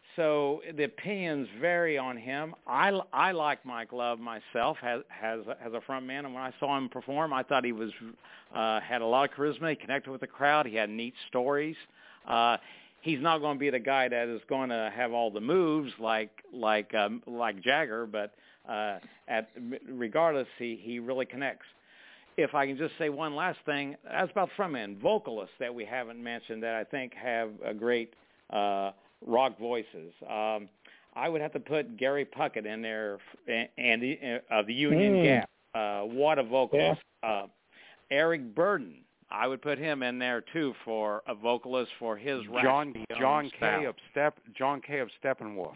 S4: so the opinions vary on him. I, I like Mike Love myself as as as a front man, and when I saw him perform, I thought he was uh, had a lot of charisma. He connected with the crowd. He had neat stories. Uh, he's not going to be the guy that is going to have all the moves like like um, like Jagger, but uh, at regardless, he he really connects. If I can just say one last thing, that's about frontmen, vocalists that we haven't mentioned that I think have a great uh, rock voices. Um, I would have to put Gary Puckett in there, and the, uh, the Union
S5: mm.
S4: Gap. Uh, what a vocalist! Yeah. Uh, Eric Burden, I would put him in there too for a vocalist for his
S3: John John
S4: style.
S3: Kay of Step John Kay of Steppenwolf.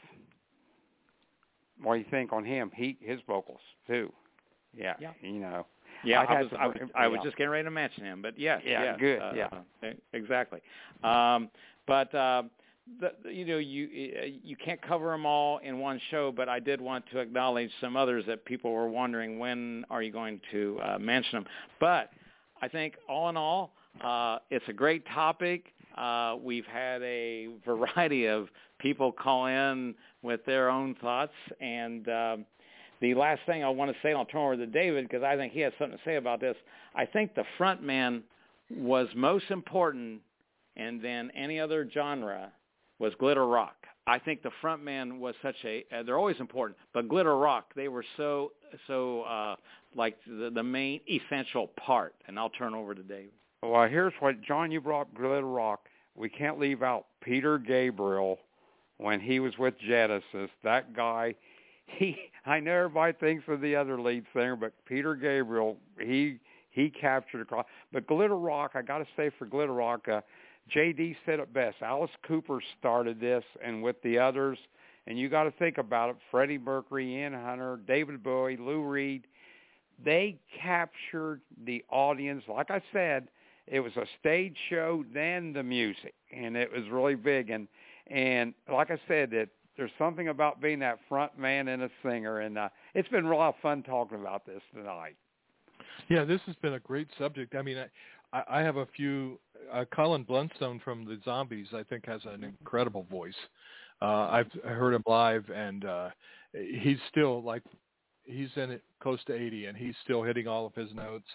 S3: What do you think on him? He his vocals too. Yeah,
S4: yeah.
S3: you know.
S4: Yeah,
S3: I,
S4: I was,
S3: some,
S4: I, I
S3: yeah.
S4: was just getting ready to mention him, but yes,
S3: yeah,
S4: yes,
S3: good,
S4: uh,
S3: yeah,
S4: exactly. Um, but uh, the, you know, you you can't cover them all in one show. But I did want to acknowledge some others that people were wondering when are you going to uh, mention them. But I think all in all, uh, it's a great topic. Uh, we've had a variety of people call in with their own thoughts, and um, the last thing I want to say, and I'll turn over to David because I think he has something to say about this. I think the front man was most important, and then any other genre was glitter rock. I think the front man was such a uh, they're always important, but glitter rock, they were so so uh, like the, the main essential part. And I'll turn over to David.
S3: Well, here's what John you brought up glitter rock. We can't leave out Peter Gabriel when he was with Genesis. That guy. He, I know everybody thinks of the other lead singer, but Peter Gabriel, he he captured a crowd. But Glitter Rock, I got to say for Glitter Rock, uh, J D said it best. Alice Cooper started this, and with the others, and you got to think about it, Freddie Mercury, Ian Hunter, David Bowie, Lou Reed, they captured the audience. Like I said, it was a stage show, then the music, and it was really big. And, and like I said, it, there's something about being that front man and a singer, and uh, it's been a lot of fun talking about this tonight.
S2: Yeah, this has been a great subject. I mean, I, I have a few. Uh, Colin Blunstone from the Zombies, I think, has an incredible voice. Uh, I've heard him live, and uh, he's still like he's in it close to eighty, and he's still hitting all of his notes.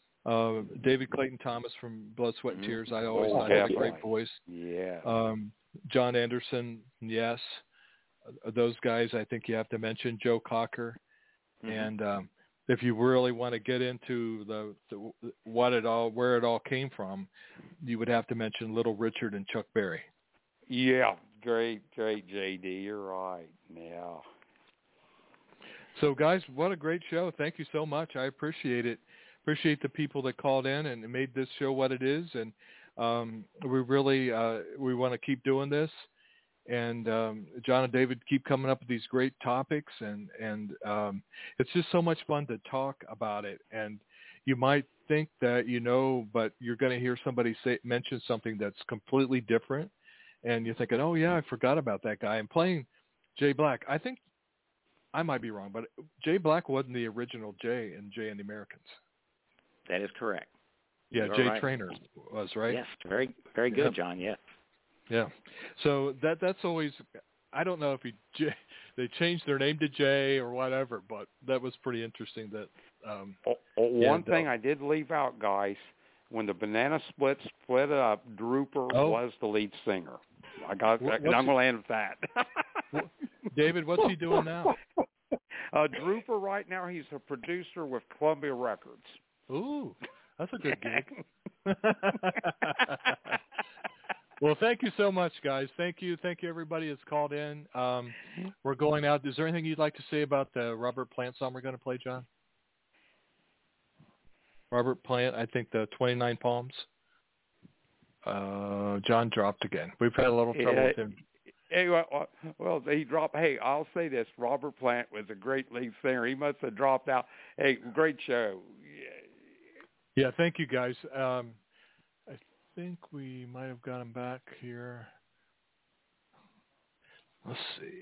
S2: Uh, David Clayton Thomas from Blood, Sweat, and Tears, I always
S3: oh,
S2: thought had a great voice.
S3: Yeah.
S2: Um, John Anderson, yes. Those guys, I think you have to mention Joe Cocker, mm-hmm. and um, if you really want to get into the, the what it all, where it all came from, you would have to mention Little Richard and Chuck Berry.
S3: Yeah, great, great, J D. You're right. Yeah.
S2: So, guys, what a great show! Thank you so much. I appreciate it. Appreciate the people that called in and made this show what it is, and um, we really uh, we want to keep doing this. And um, John and David keep coming up with these great topics, and and um, it's just so much fun to talk about it. And you might think that you know, but you're going to hear somebody say mention something that's completely different, and you're thinking, oh yeah, I forgot about that guy. And playing Jay Black, I think I might be wrong, but Jay Black wasn't the original Jay in Jay and the Americans.
S4: That is correct.
S2: Yeah,
S4: You're
S2: Jay
S4: right.
S2: Traynor was, right?
S4: Yes, very very good,
S2: yeah.
S4: John. Yes.
S2: Yeah, so that that's always. I don't know if he they changed their name to Jay or whatever, but that was pretty interesting. That um,
S3: oh, oh, one
S2: yeah,
S3: thing I did leave out, guys, when the Banana Split split up, Drooper
S2: oh.
S3: was the lead singer. I got,
S2: what,
S3: and I'm going to end with that.
S2: David, what's he doing now?
S3: Uh, Drooper right now, he's a producer with Columbia Records.
S2: Ooh, that's a good gig. Well, thank you so much, guys. Thank you. Thank you, everybody that's called in. Um, we're going out. Is there anything you'd like to say about the Robert Plant song we're going to play, John? Robert Plant, I think the twenty-nine Palms. Uh, John dropped again. We've had a little trouble
S3: yeah,
S2: with him.
S3: Hey, well, well, he dropped. Hey, I'll say this. Robert Plant was a great lead singer. He must have dropped out. Hey, great show.
S2: Yeah, yeah thank you, guys. Um, I think we might have got him back here. Let's see.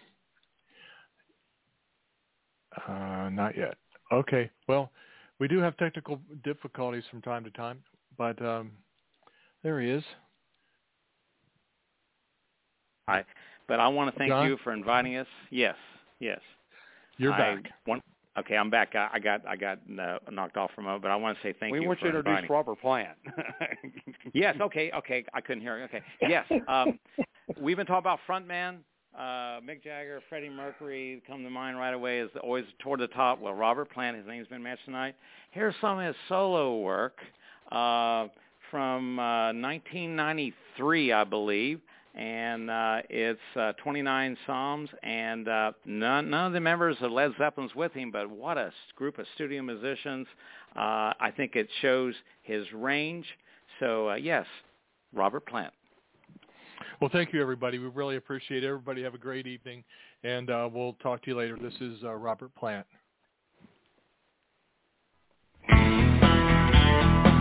S2: Uh, not yet. Okay. Well, we do have technical difficulties from time to time, but um, there he is.
S4: I But I want to thank
S2: John?
S4: you for inviting us. Yes, yes.
S2: You're
S4: I
S2: back.
S4: Want, okay, I'm back. I, I got I got uh, knocked off for a moment, but I want to say thank
S3: we
S4: you
S3: want
S4: for
S3: you to introduce
S4: inviting.
S3: Robert Plant.
S4: Yes, okay, okay. I couldn't hear you. Okay, yes. Um, we've been talking about frontman. Uh, Mick Jagger, Freddie Mercury come to mind right away is always toward the top. Well, Robert Plant, his name's been mentioned tonight. Here's some of his solo work uh, from uh, nineteen ninety-three, I believe, and uh, it's uh, twenty-nine Psalms, and uh, none, none of the members of Led Zeppelin's with him, but what a group of studio musicians. Uh, I think it shows his range. So, uh, yes, Robert Plant.
S2: Well, thank you, everybody. We really appreciate it. Everybody have a great evening, and uh, we'll talk to you later. This is uh, Robert Plant.